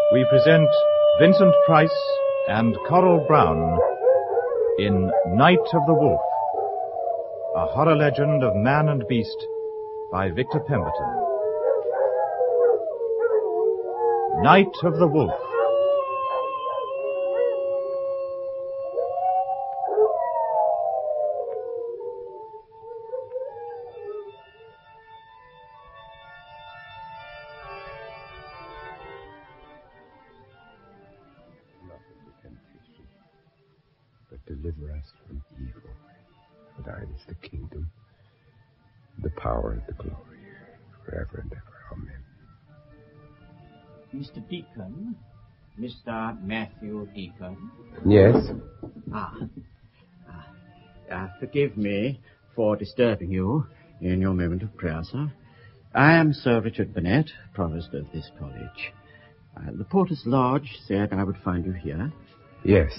we present Vincent Price and Coral Brown in Night of the Wolf, a horror legend of man and beast by Victor Pemberton. Night of the Wolf. Deliver us from evil. For thine is the kingdom, the power, and the glory, forever and ever. Amen. Mr. Deacon? Mr. Matthew Deacon? Yes? Forgive me for disturbing you in your moment of prayer, sir. I am Sir Richard Burnett, provost of this college. The Porter's Lodge said I would find you here. Yes.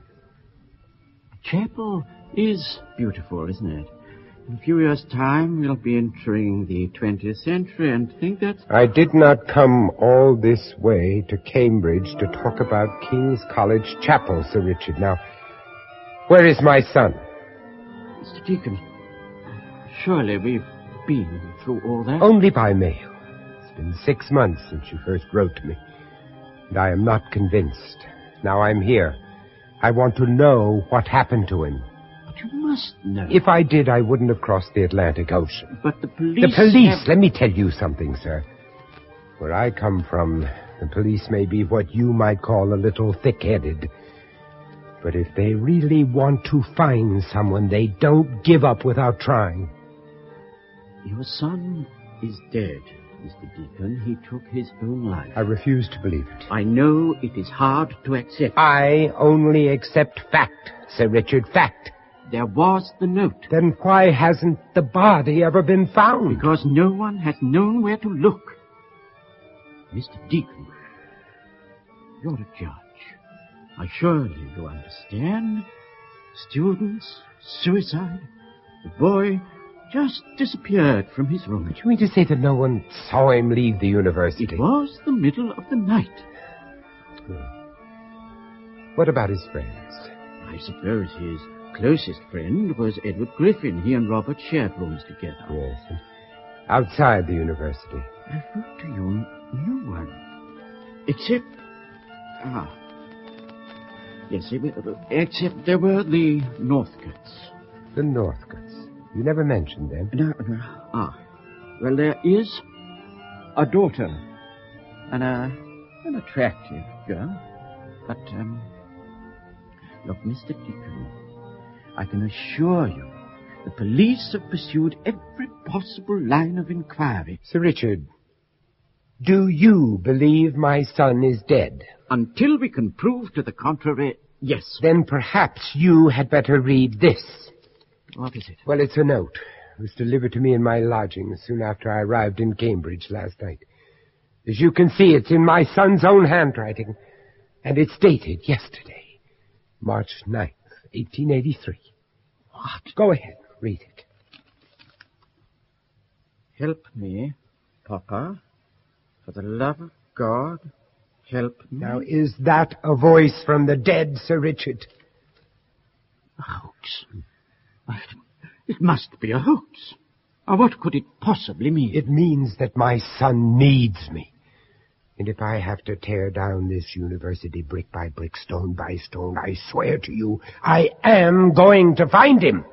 Chapel is beautiful, isn't it? In a few years' time, we'll be entering the 20th century and think that... I did not come all this way to Cambridge to talk about King's College Chapel, Sir Richard. Now, where is my son? Mr. Deacon, surely we've been through all that? Only by mail. It's been 6 months since you first wrote to me, and I am not convinced. Now I'm here. I want to know what happened to him. But you must know. If I did, I wouldn't have crossed the Atlantic Ocean. But the police... The police! Let me tell you something, sir. Where I come from, the police may be what you might call a little thick-headed. But if they really want to find someone, they don't give up without trying. Your son is dead, Mr. Deacon. He took his own life. I refuse to believe it. I know it is hard to accept. I only accept fact, Sir Richard, fact. There was the note. Then why hasn't the body ever been found? Because no one has known where to look. Mr. Deacon, you're a judge. Surely you understand. Students, suicide, the boy just disappeared from his room. But you mean to say that no one saw him leave the university? It was the middle of the night. What about his friends? I suppose his closest friend was Edward Griffin. He and Robert shared rooms together. Yes, and outside the university? I wrote to you, no one. Except... Yes, except there were the Northcotes. The Northcotes? You never mentioned them. No. Well, there is a daughter. An attractive girl. But, look, Mr. Deacon, I can assure you the police have pursued every possible line of inquiry. Sir Richard, do you believe my son is dead? Until we can prove to the contrary, yes. Then perhaps you had better read this. What is it? Well, it's a note. It was delivered to me in my lodgings soon after I arrived in Cambridge last night. As you can see, it's in my son's own handwriting, and it's dated yesterday, March 9th, 1883. What? Go ahead, read it. Help me, Papa. For the love of God, help me. Now, is that a voice from the dead, Sir Richard? A hoax. It must be a hoax. What could it possibly mean? It means that my son needs me. And if I have to tear down this university brick by brick, stone by stone, I swear to you, I am going to find him.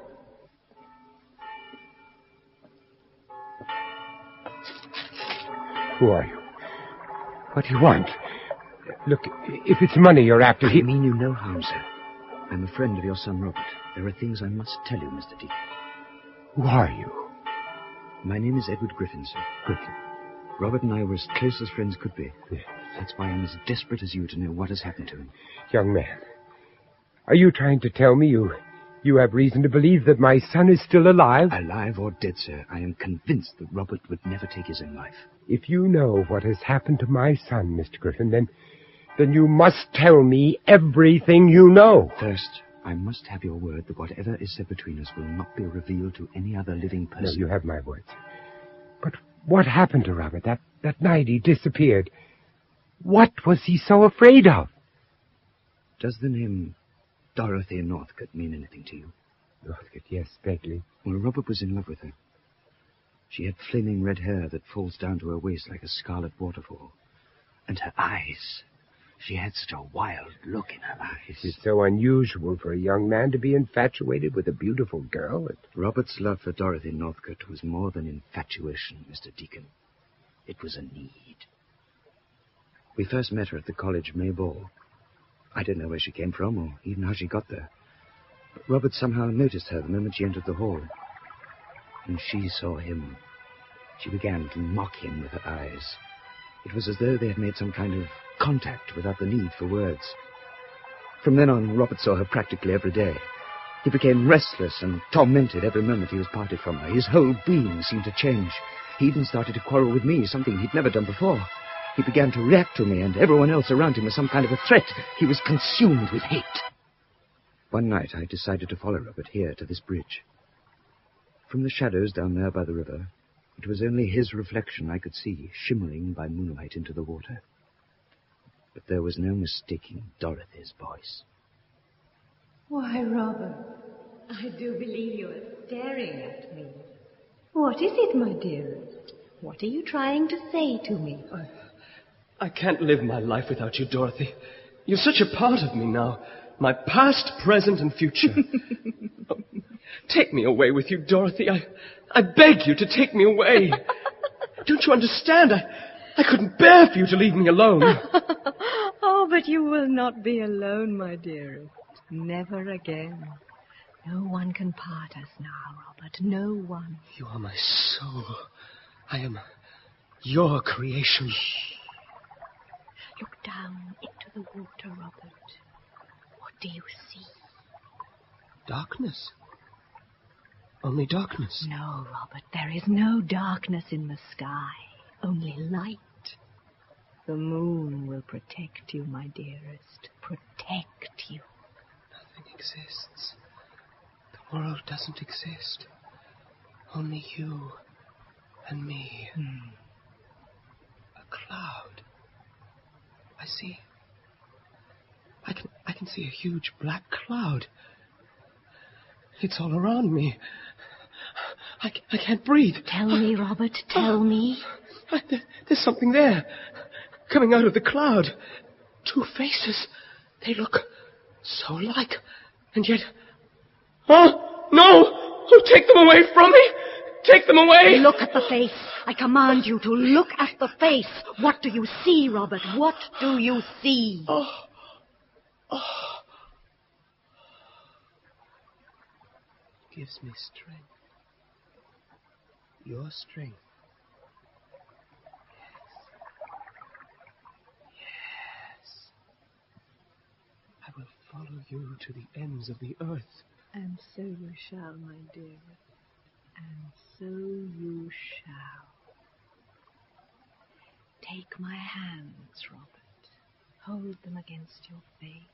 Who are you? What do you want? Look, if it's money you're after... I mean you no harm, sir. I'm a friend of your son, Robert. There are things I must tell you, Mr. Deacon. Who are you? My name is Edward Griffin, sir. Griffin. Robert and I were as close as friends could be. Yes. That's why I'm as desperate as you to know what has happened to him. Young man, are you trying to tell me you have reason to believe that my son is still alive? Alive or dead, sir, I am convinced that Robert would never take his own life. If you know what has happened to my son, Mr. Griffin, then you must tell me everything you know. First, I must have your word that whatever is said between us will not be revealed to any other living person. No, you have my word. But what happened to Robert? That night he disappeared. What was he so afraid of? Does the name Dorothy Northcote mean anything to you? Northcote, yes, vaguely. Well, Robert was in love with her. She had flaming red hair that falls down to her waist like a scarlet waterfall. And her eyes. She had such a wild look in her eyes. It's so unusual for a young man to be infatuated with a beautiful girl. Robert's love for Dorothy Northcote was more than infatuation, Mr. Deacon. It was a need. We first met her at the college May ball. I didn't know where she came from or even how she got there. But Robert somehow noticed her the moment she entered the hall. And she saw him. She began to mock him with her eyes. It was as though they had made some kind of contact without the need for words. From then on, Robert saw her practically every day. He became restless and tormented every moment he was parted from her. His whole being seemed to change. He even started to quarrel with me, something he'd never done before. He began to react to me and everyone else around him as some kind of a threat. He was consumed with hate. One night, I decided to follow Robert here to this bridge. From the shadows down there by the river, it was only his reflection I could see, shimmering by moonlight into the water. But there was no mistaking Dorothy's voice. Why, Robert, I do believe you are staring at me. What is it, my dearest? What are you trying to say to me? I can't live my life without you, Dorothy. You're such a part of me now. My past, present, and future. Take me away with you, Dorothy. I beg you to take me away. Don't you understand? I couldn't bear for you to leave me alone. Oh, but you will not be alone, my dearest. Never again. No one can part us now, Robert. No one. You are my soul. I am your creation. Shh. Look down into the water, Robert. What do you see? Darkness. Only darkness. No, Robert, there is no darkness in the sky. Only light. The moon will protect you, my dearest. Protect you. Nothing exists. The world doesn't exist. Only you and me. A cloud. I see. I can see a huge black cloud. It's all around me. I can't breathe. Tell me, Robert, tell me. There's something there, coming out of the cloud. 2 faces. They look so alike, and yet... Oh, no! Oh, take them away from me! Take them away! Look at the face. I command you to look at the face. What do you see, Robert? What do you see? Oh. It gives me strength. Your strength. Yes. I will follow you to the ends of the earth. And so you shall, my dear. And so you shall. Take my hands, Robert. Hold them against your face.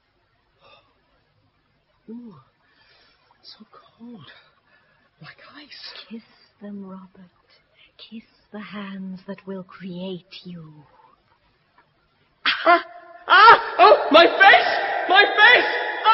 Ooh, so cold. Like ice. Kiss them, Robert. Kiss the hands that will create you. Oh, my face! My face!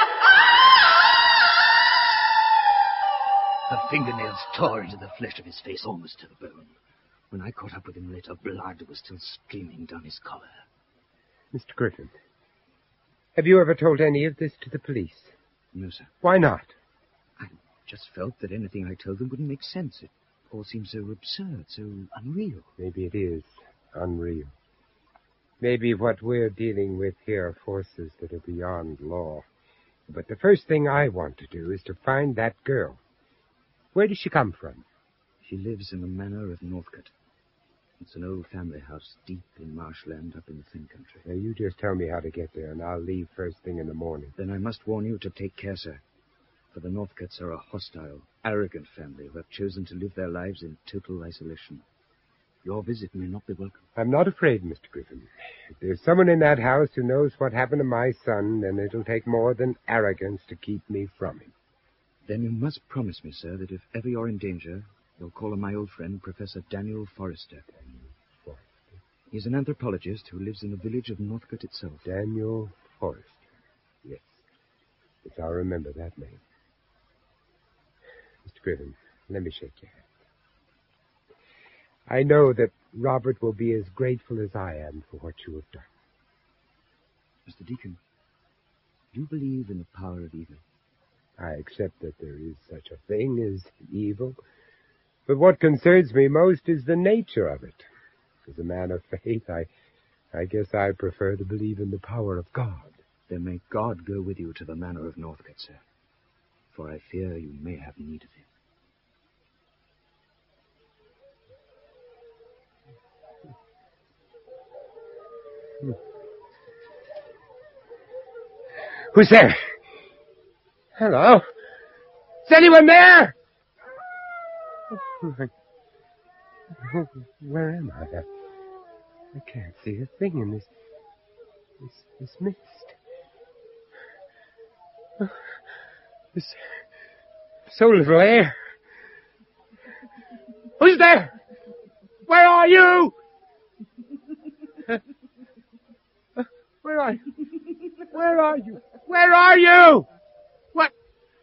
Her fingernails tore into the flesh of his face almost to the bone. When I caught up with him later, blood was still streaming down his collar. Mr. Griffin, have you ever told any of this to the police? No, sir. Why not? I just felt that anything I told them wouldn't make sense. It all seemed so absurd, so unreal. Maybe it is unreal. Maybe what we're dealing with here are forces that are beyond law. But the first thing I want to do is to find that girl. Where does she come from? She lives in the manor of Northcote. It's an old family house deep in marshland up in the Thin Country. Now, you just tell me how to get there, and I'll leave first thing in the morning. Then I must warn you to take care, sir. For the Northcotes are a hostile, arrogant family who have chosen to live their lives in total isolation. Your visit may not be welcome. I'm not afraid, Mr. Griffin. If there's someone in that house who knows what happened to my son, then it'll take more than arrogance to keep me from him. Then you must promise me, sir, that if ever you're in danger, you'll call on my old friend, Professor Daniel Forrester. He's an anthropologist who lives in the village of Northcote itself. Daniel Forrester. Yes. Yes, I'll remember that name. Mr. Griffin, let me shake your hand. I know that Robert will be as grateful as I am for what you have done. Mr. Deacon, do you believe in the power of evil? I accept that there is such a thing as evil, but what concerns me most is the nature of it. As a man of faith, I guess I prefer to believe in the power of God. Then may God go with you to the manor of Northcote, sir, for I fear you may have need of him. Who's there? Hello? Is anyone there? Where am I? I can't see a thing in this mist. There's so little air. Who's there? Where are you? Where are you? Where are you? Where are you? What?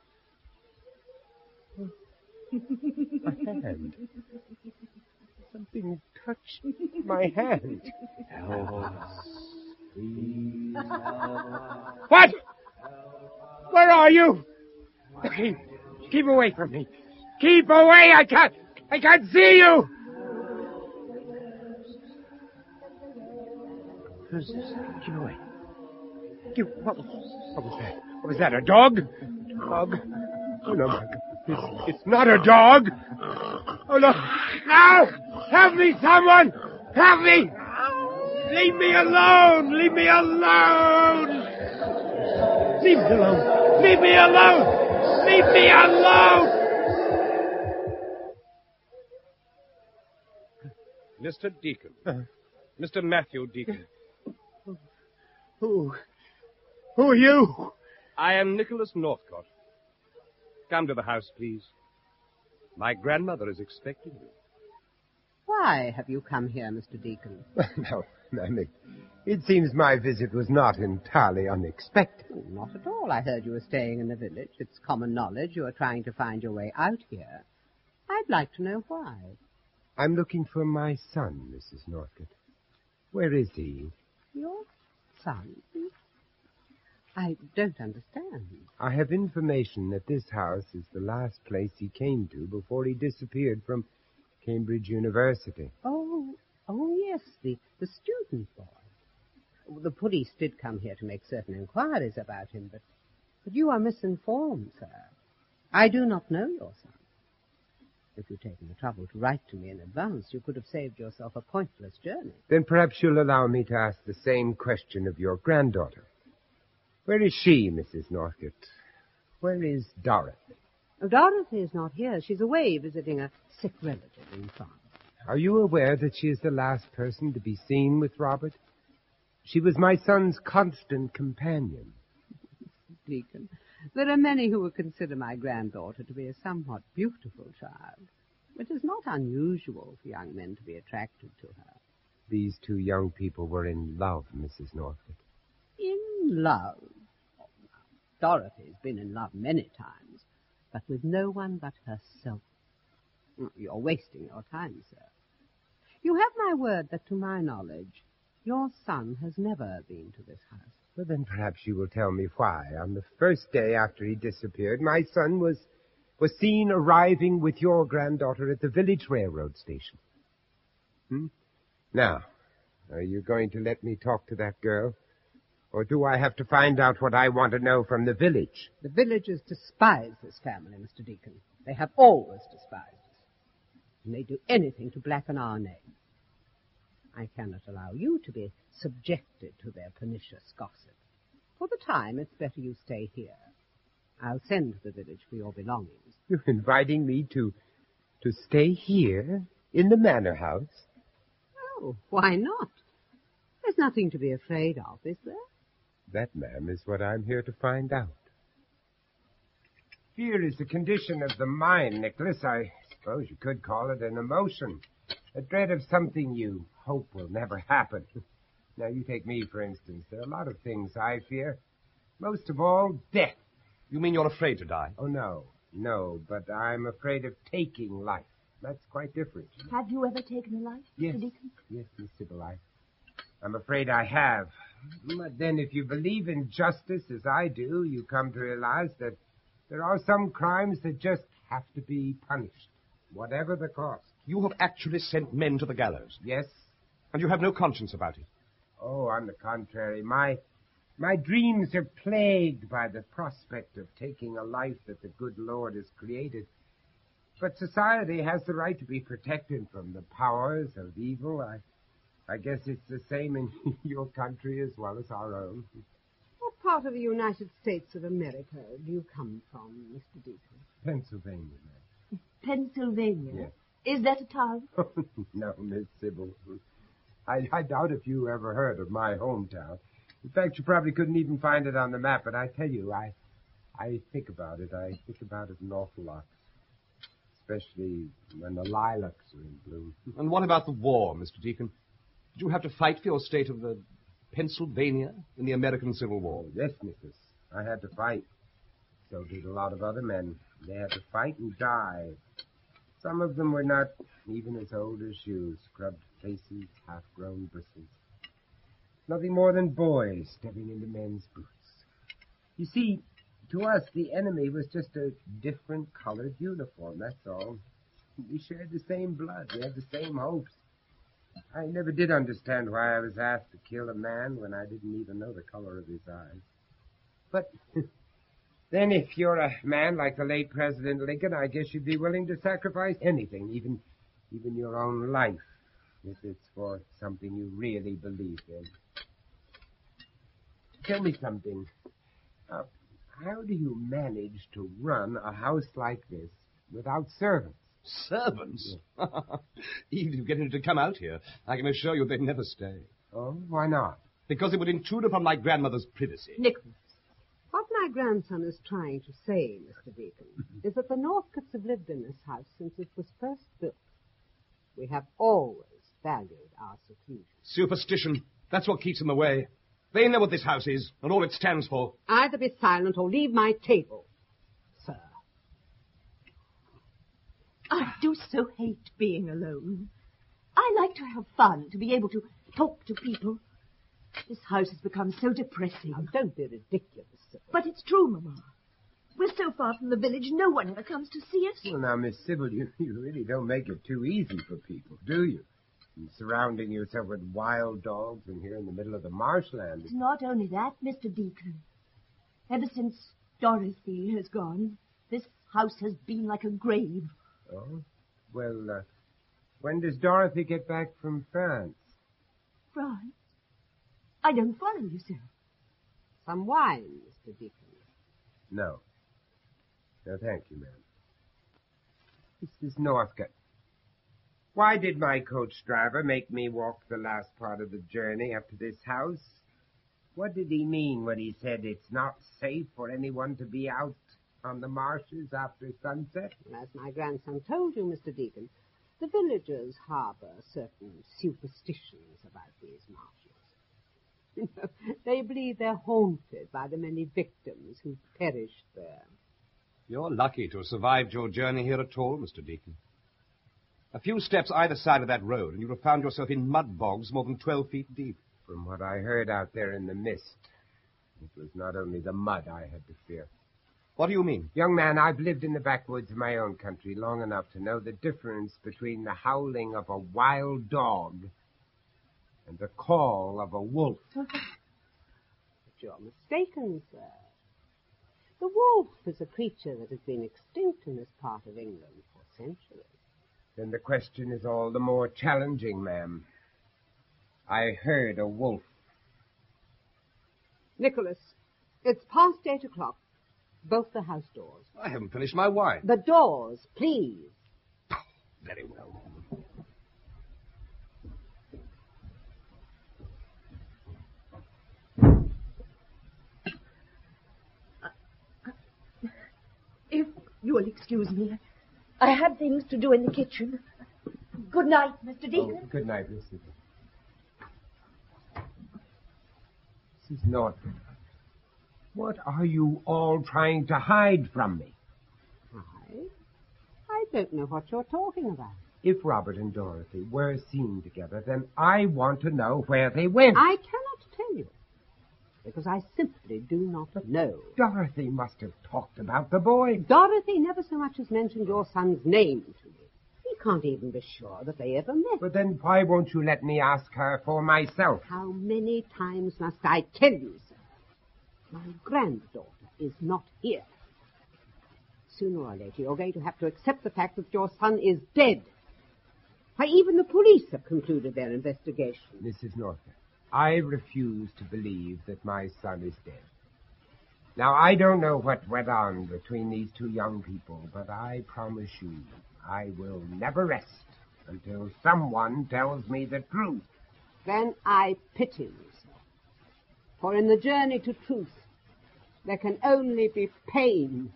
My hand. Something touched my hand. Help us. Please help. What? Where are you? Keep away from me. Keep away. I can't see you. Who's this? Keep away. What was that? What was that? A dog? Dog? Oh, no, my God. It's not a dog. Oh, no. No! Help me, someone! Help me! Leave me alone! Leave me alone! Leave me alone! Leave me alone! Leave me alone! Mr. Deacon. Mr. Matthew Deacon. Who are you? I am Nicholas Northcote. Come to the house, please. My grandmother is expecting you. Why have you come here, Mr. Deacon? No, ma'am, it seems my visit was not entirely unexpected. Oh, not at all. I heard you were staying in the village. It's common knowledge you are trying to find your way out here. I'd like to know why. I'm looking for my son, Mrs. Northcote. Where is he? Your son? I don't understand. I have information that this house is the last place he came to before he disappeared from Cambridge University. Oh, yes, the student boy. The police did come here to make certain inquiries about him, but you are misinformed, sir. I do not know your son. If you'd taken the trouble to write to me in advance, you could have saved yourself a pointless journey. Then perhaps you'll allow me to ask the same question of your granddaughter. Where is she, Mrs. Northcote? Where is Dorothy? Oh, Dorothy is not here. She's away visiting a sick relative in France. Are you aware that she is the last person to be seen with Robert? She was my son's constant companion. Deacon, there are many who would consider my granddaughter to be a somewhat beautiful child. It is not unusual for young men to be attracted to her. These two young people were in love, Mrs. Northcote. In love? Oh, Dorothy's been in love many times, but with no one but herself. You're wasting your time, sir. You have my word that, to my knowledge, your son has never been to this house. Well, then perhaps you will tell me why. On the first day after he disappeared, my son was seen arriving with your granddaughter at the village railroad station. Now, are you going to let me talk to that girl? Or do I have to find out what I want to know from the village? The villagers despise this family, Mr. Deacon. They have always despised us. And they do anything to blacken our name. I cannot allow you to be subjected to their pernicious gossip. For the time, it's better you stay here. I'll send to the village for your belongings. You're inviting me to stay here in the manor house? Oh, why not? There's nothing to be afraid of, is there? That, ma'am, is what I'm here to find out. Fear is the condition of the mind, Nicholas. I suppose you could call it an emotion. A dread of something you hope will never happen. Now, you take me, for instance. There are a lot of things I fear. Most of all, death. You mean you're afraid to die? Oh, no. No, but I'm afraid of taking life. That's quite different. Have you ever taken a life, Yes. Mr. Deacon? Yes, Miss Sybil, I'm afraid I have. But then if you believe in justice as I do, you come to realize that there are some crimes that just have to be punished, whatever the cost. You have actually sent men to the gallows, Yes? and you have no conscience about it. Oh, on the contrary, my dreams are plagued by the prospect of taking a life that the good Lord has created. But society has the right to be protected from the powers of evil. I guess it's the same in your country as well as our own. What part of the United States of America do you come from, Mr. Deacon? Pennsylvania, ma'am. Pennsylvania? Yes. Is that a town? No, Miss Sybil. I doubt if you ever heard of my hometown. In fact, you probably couldn't even find it on the map, but I tell you, I think about it. I think about it an awful lot. Especially when the lilacs are in bloom. And what about the war, Mr. Deacon? Did you have to fight for your state of Pennsylvania in the American Civil War? Oh, yes, Mrs. I had to fight. So did a lot of other men. They had to fight and die. Some of them were not even as old as you, scrubbed faces, half-grown bristles. Nothing more than boys stepping into men's boots. You see, to us, the enemy was just a different colored uniform, that's all. We shared the same blood. We had the same hopes. I never did understand why I was asked to kill a man when I didn't even know the color of his eyes. But then if you're a man like the late President Lincoln, I guess you'd be willing to sacrifice anything, even your own life, if it's for something you really believe in. Tell me something. How do you manage to run a house like this without servants? Servants? Even if you get him to come out here, I can assure you they'd never stay. Oh, why not? Because it would intrude upon my grandmother's privacy. Nicholas, what my grandson is trying to say, Mr. Deacon, is that the Northcotts have lived in this house since it was first built. We have always valued our seclusion. Superstition. That's what keeps them away. They know what this house is and all it stands for. Either be silent or leave my table, sir. I do so hate being alone. I like to have fun, to be able to talk to people. This house has become so depressing. Now, don't be ridiculous, Sybil. But it's true, Mamma. We're so far from the village, no one ever comes to see us. Well, now, Miss Sybil, you really don't make it too easy for people, do you? And surrounding yourself with wild dogs and here in the middle of the marshland. It's not only that, Mr. Deacon. Ever since Dorothy has gone, this house has been like a grave. Oh? Well, when does Dorothy get back from France? France? I don't follow you, sir. Some wine, Mr. Deacon. No. No, thank you, ma'am. Mrs. Northcott, why did my coach driver make me walk the last part of the journey up to this house? What did he mean when he said it's not safe for anyone to be out on the marshes after sunset? As my grandson told you, Mr. Deacon, the villagers harbor certain superstitions about these marshes. They believe they're haunted by the many victims who perished there. You're lucky to have survived your journey here at all, Mr. Deacon. A few steps either side of that road, and you'd have found yourself in mud bogs more than 12 feet deep. From what I heard out there in the mist, it was not only the mud I had to fear. What do you mean? Young man, I've lived in the backwoods of my own country long enough to know the difference between the howling of a wild dog and the call of a wolf. But you're mistaken, sir. The wolf is a creature that has been extinct in this part of England for centuries. Then the question is all the more challenging, ma'am. I heard a wolf. Nicholas, it's past 8 o'clock. Both the house doors. I haven't finished my wine. The doors, please. Very well. If you'll excuse me, I have things to do in the kitchen. Good night, Mr. Deacon. Oh, good night, Miss Sybil. Mrs. Norton, what are you all trying to hide from me? I don't know what you're talking about. If Robert and Dorothy were seen together, then I want to know where they went. I cannot tell you, because I simply do not know. Dorothy must have talked about the boy. Dorothy never so much as mentioned your son's name to me. We can't even be sure that they ever met. But then why won't you let me ask her for myself? How many times must I tell you, sir? My granddaughter is not here. Sooner or later, you're going to have to accept the fact that your son is dead. Why, even the police have concluded their investigation. Mrs. Norton, I refuse to believe that my son is dead. Now, I don't know what went on between these two young people, but I promise you, I will never rest until someone tells me the truth. Then I pity you, sir. For in the journey to truth, there can only be pain.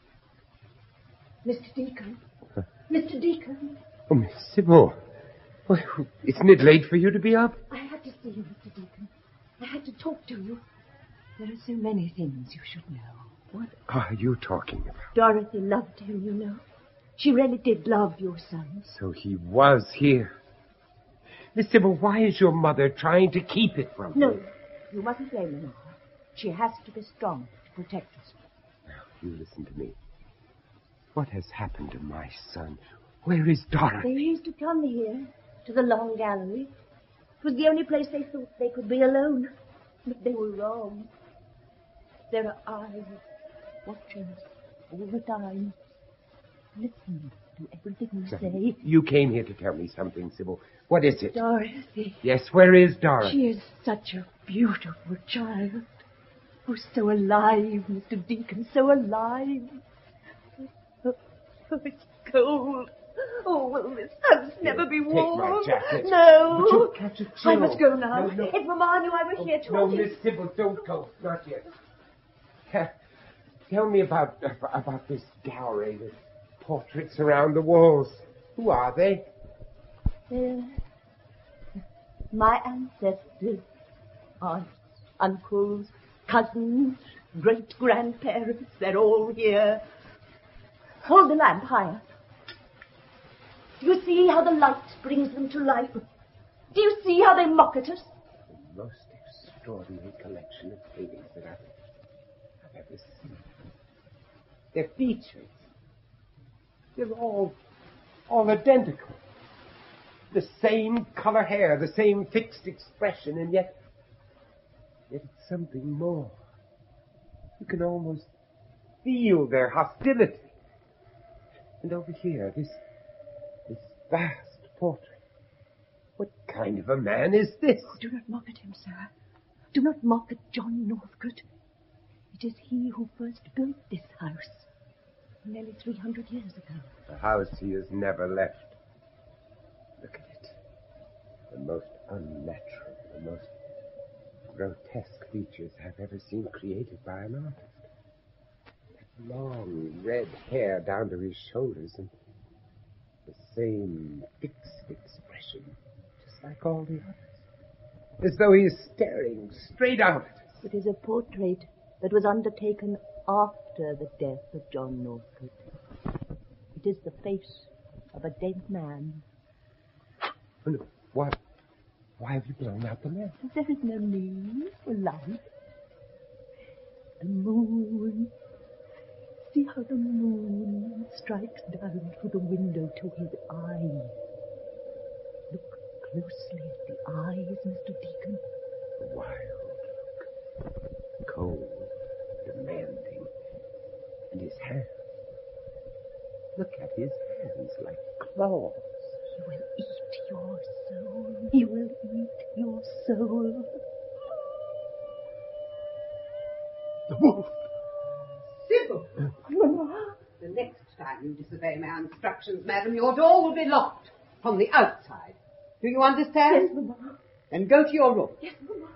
Mr. Deacon. Mr. Deacon. Oh, Miss Sybil. Well, isn't it late for you to be up? I had to see you, Mr. Deacon. I had to talk to you. There are so many things you should know. What are you talking about? Dorothy loved him, you know. She really did love your son. So he was here. Miss Sybil, why is your mother trying to keep it from No, you? you mustn't blame her now. She has to be strong to protect us. Now, you listen to me. What has happened to my son? Where is Dorothy? They used to come here, to the long gallery. It was the only place they thought they could be alone. But they were wrong. There are eyes watching us all the time. Listen to everything you say. You came here to tell me something, Sybil. What is it? Dorothy. Yes, where is Dorothy? She is such a beautiful child. Oh, so alive, Mr. Deacon, so alive. Oh, it's cold. Oh, will this house never be warm? Take my jacket. No. But you'll catch a chill. I must go now. No. If Mamma knew I was here No, talking... Miss Sybil, don't go. Not yet. Tell me about this gallery with portraits around the walls. Who are they? My ancestors, aunts, uncles, cousins, great-grandparents, they're all here. Hold the lamp higher. Do you see how the light brings them to life? Do you see how they mock at us? The most extraordinary collection of paintings that I've ever seen. Their features, they're all identical. The same color hair, the same fixed expression, and yet it's something more. You can almost feel their hostility. And over here, this vast portrait. What kind of a man is this? Oh, do not mock at him, sir. Do not mock at John Northcote. It is he who first built this house, nearly 300 years ago. A house he has never left. Look at it. The most unnatural, the most grotesque features I've ever seen created by an artist. That long red hair down to his shoulders and the same fixed expression, just like all the others. As though he is staring straight out at us. It is a portrait that was undertaken after the death of John Northcote. It is the face of a dead man. Oh, no. What? Why have you blown out the lamp? There is no need for light. The moon. See how the moon strikes down through the window to his eye. Look closely at the eyes, Mr. Deacon. Wild look. Cold, demanding. And his hands. Look at his hands like claws. He will eat your soul. He will eat your soul. The wolf! Sybil! Mamma! The next time you disobey my instructions, madam, your door will be locked from the outside. Do you understand? Yes, Mamma. Then go to your room. Yes, Mamma.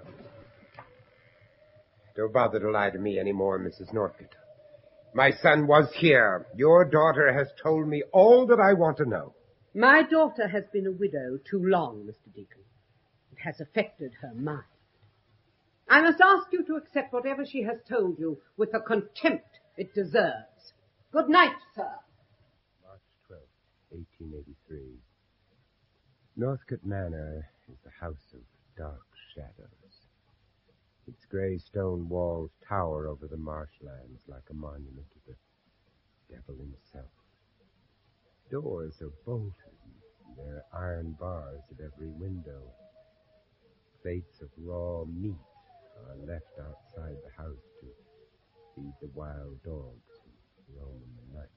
Don't bother to lie to me anymore, Mrs. Northcote. My son was here. Your daughter has told me all that I want to know. My daughter has been a widow too long, Mr. Deacon. It has affected her mind. I must ask you to accept whatever she has told you with the contempt it deserves. Good night, sir. March 12th, 1883. Northcote Manor is the house of dark shadows. Its grey stone walls tower over the marshlands like a monument to the devil himself. Doors are bolted, and there are iron bars at every window. Plates of raw meat are left outside the house to feed the wild dogs who roam in the night.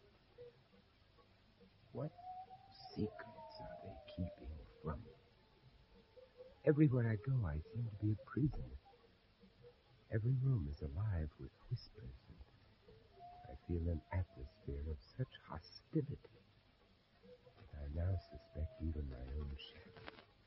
What secrets are they keeping from me? Everywhere I go, I seem to be a prisoner. Every room is alive with whispers, and I feel an atmosphere of such hostility that I now suspect even my own shadow.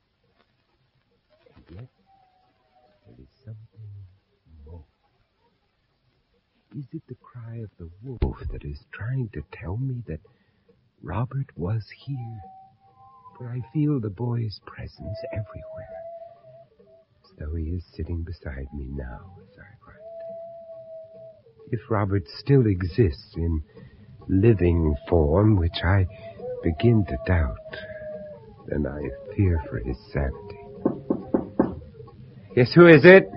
And yet, there is something more. Is it the cry of the wolf that is trying to tell me that Robert was here? For I feel the boy's presence everywhere, as though he is sitting beside me now as I write. If Robert still exists in living form, which I begin to doubt, then I fear for his sanity. Yes, who is it?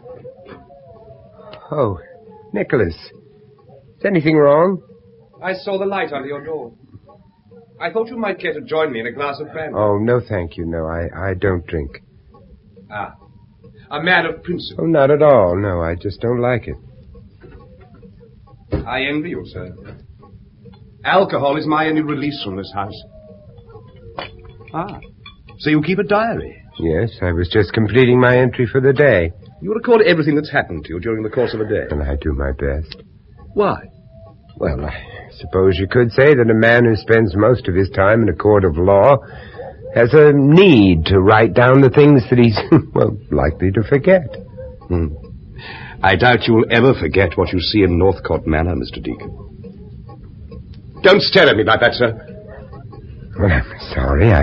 Oh, Nicholas. Is anything wrong? I saw the light under your door. I thought you might care to join me in a glass of brandy. Oh, no, thank you. No, I don't drink. Ah, a man of principle. Oh, not at all. No, I just don't like it. I envy you, sir. Alcohol is my only release from this house. Ah, so you keep a diary? Yes, I was just completing my entry for the day. You record everything that's happened to you during the course of a day? And I do my best. Why? Well, I suppose you could say that a man who spends most of his time in a court of law has a need to write down the things that he's, well, likely to forget. I doubt you will ever forget what you see in Northcote Manor, Mr. Deacon. Don't stare at me like that, sir. Well, I'm sorry.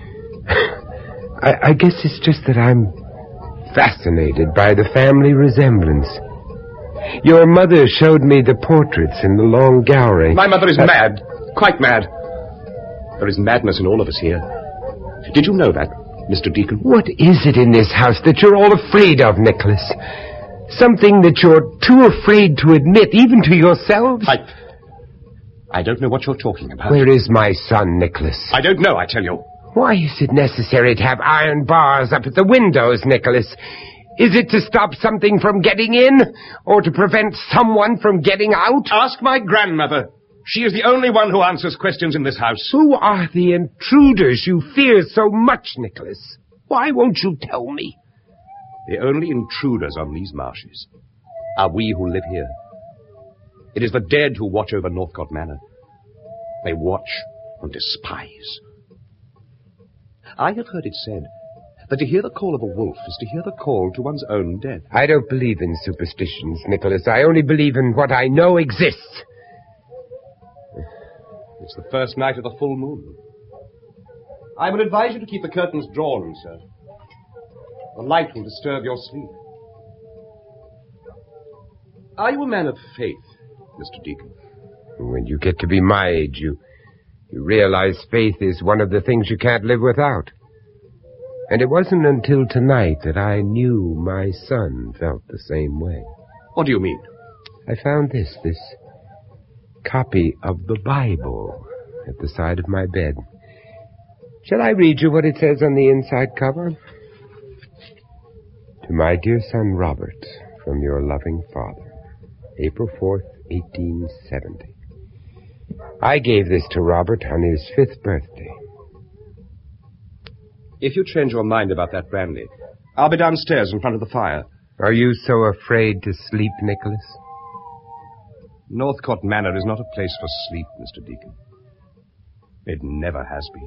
I guess it's just that I'm fascinated by the family resemblance. Your mother showed me the portraits in the long gallery. My mother is mad. Quite mad. There is madness in all of us here. Did you know that, Mr. Deacon? What is it in this house that you're all afraid of, Nicholas? Something that you're too afraid to admit, even to yourselves? I don't know what you're talking about. Where is my son, Nicholas? I don't know, I tell you. Why is it necessary to have iron bars up at the windows, Nicholas? Is it to stop something from getting in? Or to prevent someone from getting out? Ask my grandmother. She is the only one who answers questions in this house. Who are the intruders you fear so much, Nicholas? Why won't you tell me? The only intruders on these marshes are we who live here. It is the dead who watch over Northcote Manor. They watch and despise. I have heard it said that to hear the call of a wolf is to hear the call to one's own death. I don't believe in superstitions, Nicholas. I only believe in what I know exists. It's the first night of the full moon. I would advise you to keep the curtains drawn, sir. The light will disturb your sleep. Are you a man of faith, Mr. Deacon? When you get to be my age, you realize faith is one of the things you can't live without. And it wasn't until tonight that I knew my son felt the same way. What do you mean? I found this copy of the Bible at the side of my bed. Shall I read you what it says on the inside cover? To my dear son Robert, from your loving father, April 4th, 1870. I gave this to Robert on his 5th birthday. If you change your mind about that brandy, I'll be downstairs in front of the fire. Are you so afraid to sleep, Nicholas? Northcote Manor is not a place for sleep, Mr. Deacon. It never has been.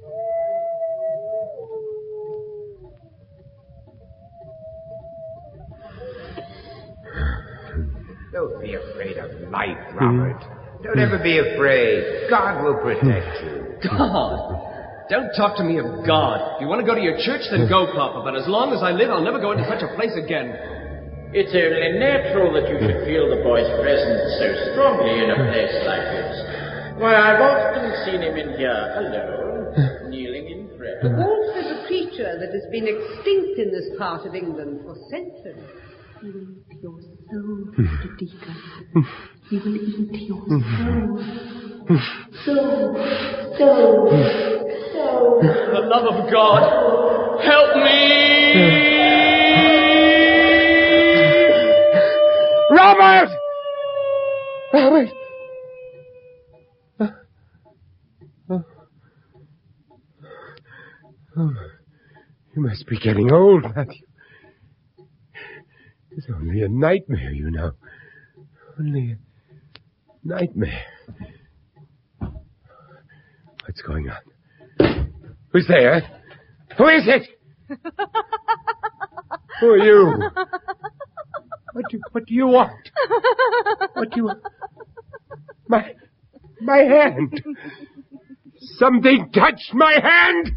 Don't be afraid of life, Robert. Don't ever be afraid. God will protect you. God? Don't talk to me of God. If you want to go to your church, then go, Papa. But as long as I live, I'll never go into such a place again. It's only natural that you should feel the boy's presence so strongly in a place like this. Why, I've often seen him in here alone, kneeling in prayer. The wolf is a creature that has been extinct in this part of England for centuries. He will eat your soul, Mr. Deacon. He will eat your soul. Soul. For the love of God, help me! Robert! Robert! Oh, you must be getting old, Matthew. It's only a nightmare, you know. Only a nightmare. What's going on? Who's there? Who is it? Who are you? What do you want? What do you want? My hand. Something touched my hand.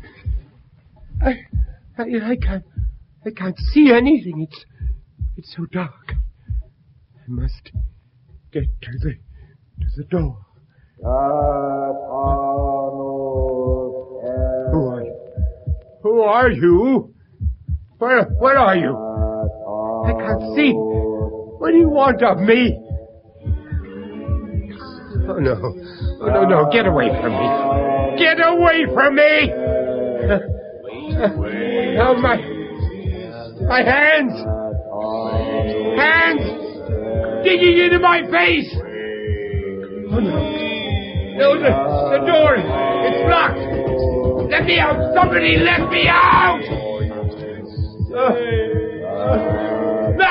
I can't see anything. It's so dark. I must get to the door. Who are you? Where are you? I can't see. What do you want of me? Oh, no. Oh, no. Get away from me. Get away from me! Oh, my hands! Hands! Digging into my face! Oh, no. No, the door, it's locked! Let me out! Somebody let me out! No!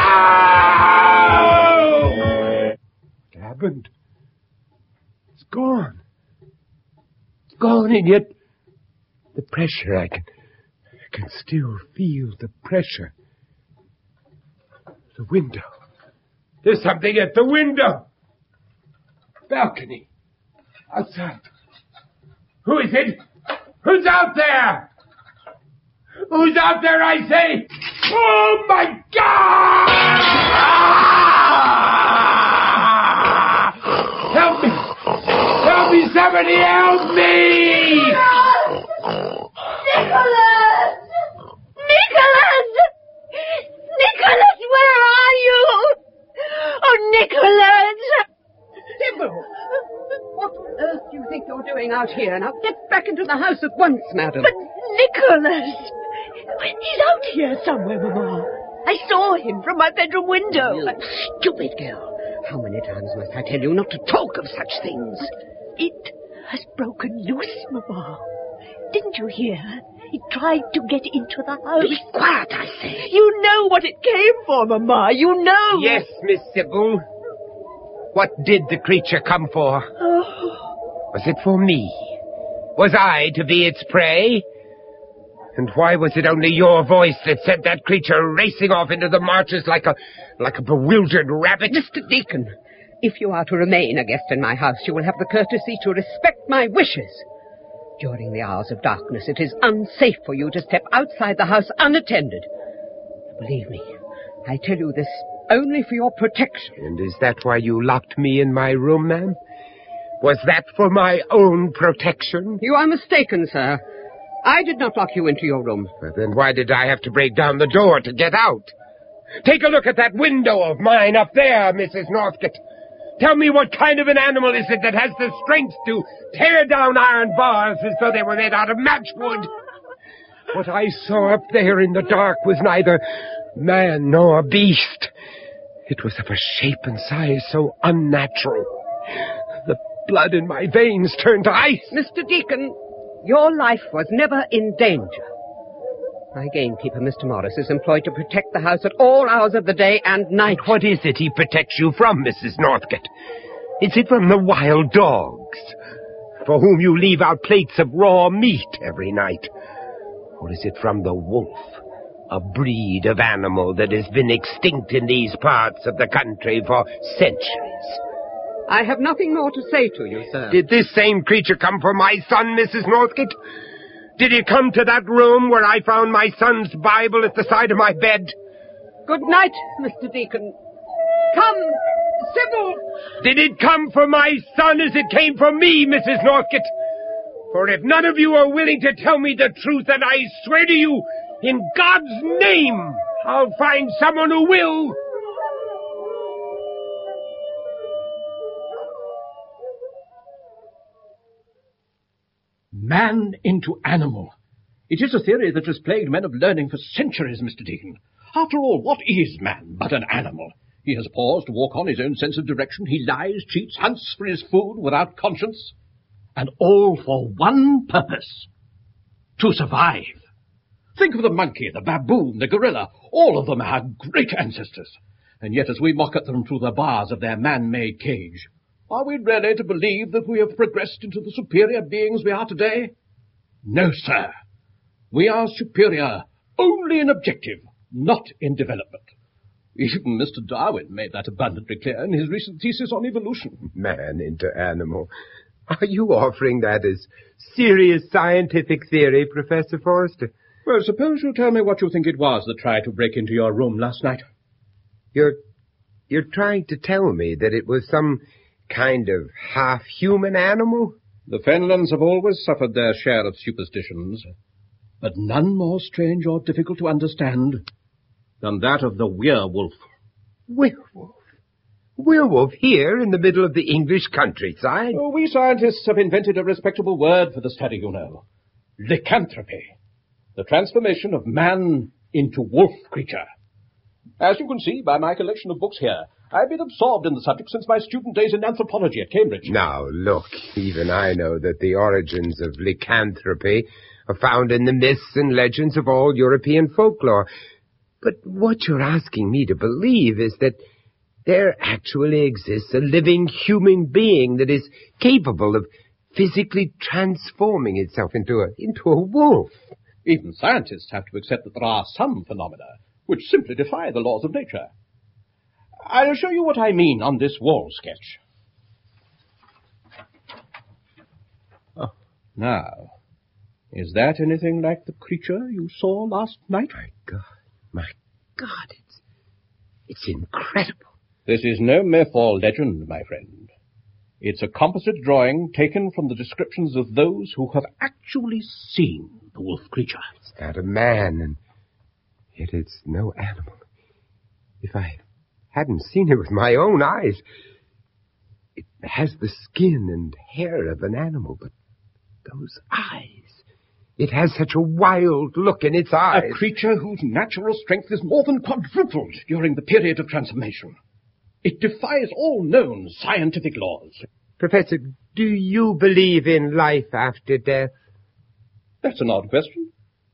What happened? It's gone. It's gone, and yet the pressure, I can still feel the pressure. The window. There's something at the window. Balcony. Outside. Who is it? Who's out there? Who's out there, I say? Oh, my God! Help me! Help me, somebody help me! Nicholas! Nicholas! Nicholas, where are you? Oh, Nicholas! Sybil! What on earth do you think you're doing out here? Now get back into the house at once, madam. But Nicholas! He's out here somewhere, Mamma. I saw him from my bedroom window. You stupid girl. How many times must I tell you not to talk of such things? It has broken loose, Mamma. Didn't you hear? He tried to get into the house. Be quiet, I say. You know what it came for, Mamma. You know. Yes, Miss Sybil. What did the creature come for? Oh. Was it for me? Was I to be its prey? And why was it only your voice that sent that creature racing off into the marshes like a bewildered rabbit? Mr. Deacon, if you are to remain a guest in my house, you will have the courtesy to respect my wishes. During the hours of darkness, it is unsafe for you to step outside the house unattended. Believe me, I tell you this only for your protection. And is that why you locked me in my room, ma'am? Was that for my own protection? You are mistaken, sir. I did not lock you into your room. Well, then why did I have to break down the door to get out? Take a look at that window of mine up there, Mrs. Northcote. Tell me what kind of an animal is it that has the strength to tear down iron bars as though they were made out of matchwood? What I saw up there in the dark was neither man nor beast. It was of a shape and size so unnatural. The blood in my veins turned to ice. Mr. Deacon, your life was never in danger. My gamekeeper, Mr. Morris, is employed to protect the house at all hours of the day and night. And what is it he protects you from, Mrs. Northcote? Is it from the wild dogs, for whom you leave out plates of raw meat every night? Or is it from the wolf, a breed of animal that has been extinct in these parts of the country for centuries? I have nothing more to say to you, sir. Did this same creature come for my son, Mrs. Northcote? Did he come to that room where I found my son's Bible at the side of my bed? Good night, Mr. Deacon. Come, Sybil! Did it come from my son as it came from me, Mrs. Northcote? For if none of you are willing to tell me the truth, then I swear to you, in God's name, I'll find someone who will. Man into animal. It is a theory that has plagued men of learning for centuries, Mr. Deacon. After all, what is man but an animal? He has paws to walk on his own sense of direction. He lies, cheats, hunts for his food without conscience. And all for one purpose: to survive. Think of the monkey, the baboon, the gorilla. All of them had great ancestors. And yet as we mock at them through the bars of their man-made cage, are we really to believe that we have progressed into the superior beings we are today? No, sir. We are superior only in objective, not in development. Even Mr. Darwin made that abundantly clear in his recent thesis on evolution. Man into animal. Are you offering that as serious scientific theory, Professor Forrester? Well, suppose you tell me what you think it was that tried to break into your room last night. You're trying to tell me that it was some kind of half-human animal? The Fenlands have always suffered their share of superstitions, but none more strange or difficult to understand than that of the werewolf. Werewolf? Werewolf here in the middle of the English countryside? Oh, we scientists have invented a respectable word for the study, you know. Lycanthropy. The transformation of man into wolf creature. As you can see by my collection of books here, I've been absorbed in the subject since my student days in anthropology at Cambridge. Now, look, even I know that the origins of lycanthropy are found in the myths and legends of all European folklore. But what you're asking me to believe is that there actually exists a living human being that is capable of physically transforming itself into a wolf. Even scientists have to accept that there are some phenomena which simply defy the laws of nature. I'll show you what I mean on this wall sketch. Oh, now, is that anything like the creature you saw last night? My God, it's incredible. This is no myth or legend, my friend. It's a composite drawing taken from the descriptions of those who have actually seen the wolf creature. It's not a man, and yet it's no animal. If I hadn't seen it with my own eyes, it has the skin and hair of an animal, but those eyes... It has such a wild look in its eyes. A creature whose natural strength is more than quadrupled during the period of transformation. It defies all known scientific laws. Professor, do you believe in life after death? That's an odd question.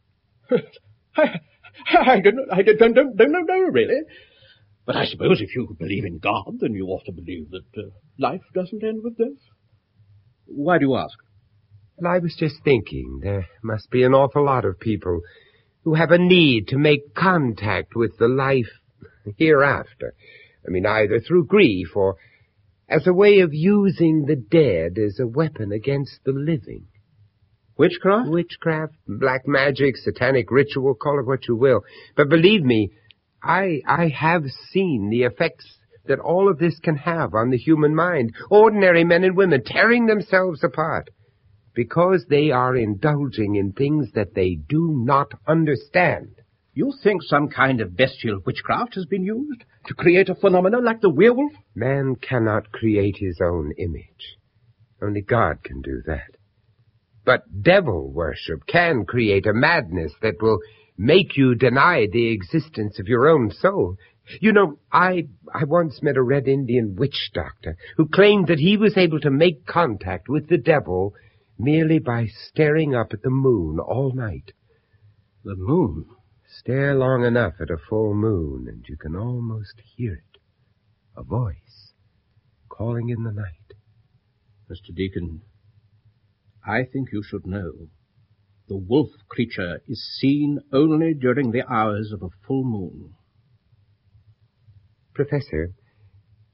I don't know, really. But I suppose if you believe in God, then you ought to believe that life doesn't end with death. Why do you ask? Well, I was just thinking there must be an awful lot of people who have a need to make contact with the life hereafter. I mean, either through grief or as a way of using the dead as a weapon against the living. Witchcraft? Witchcraft, black magic, satanic ritual, call it what you will. But believe me, I have seen the effects that all of this can have on the human mind. Ordinary men and women tearing themselves apart because they are indulging in things that they do not understand. You think some kind of bestial witchcraft has been used to create a phenomenon like the werewolf? Man cannot create his own image. Only God can do that. But devil worship can create a madness that will make you deny the existence of your own soul. You know, I once met a Red Indian witch doctor who claimed that he was able to make contact with the devil merely by staring up at the moon all night. The moon? Stare long enough at a full moon, and you can almost hear it. A voice calling in the night. Mr. Deacon, I think you should know the wolf creature is seen only during the hours of a full moon. Professor,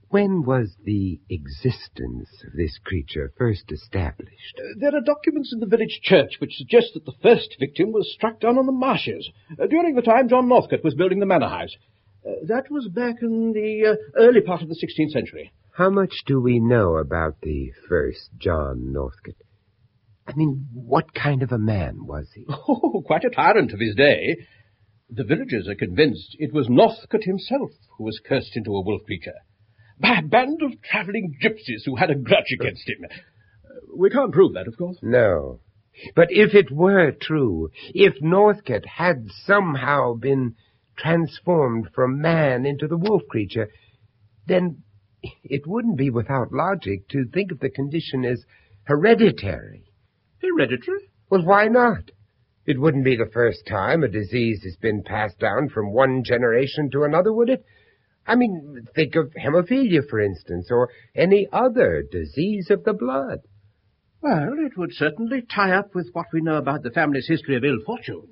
When was the existence of this creature first established? There are documents in the village church which suggest that the first victim was struck down on the marshes during the time John Northcote was building the manor house. That was back in the early part of the 16th century. How much do we know about the first John Northcote? I mean, what kind of a man was he? Oh, quite a tyrant of his day. The villagers are convinced it was Northcote himself who was cursed into a wolf creature by a band of travelling gypsies who had a grudge against him. We can't prove that, of course. No. But if it were true, if Northcote had somehow been transformed from man into the wolf creature, then it wouldn't be without logic to think of the condition as hereditary. Hereditary? Well, why not? It wouldn't be the first time a disease has been passed down from one generation to another, would it? I mean, think of hemophilia, for instance, or any other disease of the blood. Well, it would certainly tie up with what we know about the family's history of ill fortune.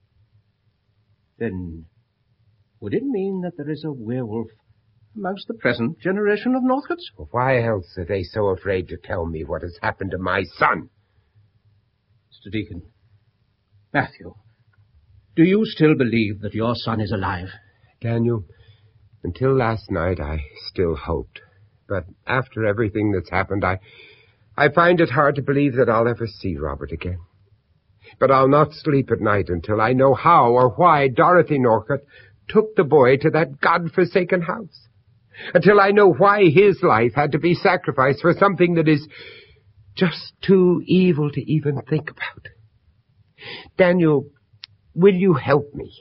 Then, would it mean that there is a werewolf amongst the present generation of Northcotes? Well, why else are they so afraid to tell me what has happened to my son? Mr. Deacon, Matthew, do you still believe that your son is alive? Daniel, until last night I still hoped. But after everything that's happened, I find it hard to believe that I'll ever see Robert again. But I'll not sleep at night until I know how or why Dorothy Northcote took the boy to that God-forsaken house. Until I know why his life had to be sacrificed for something that is just too evil to even think about. Daniel, will you help me?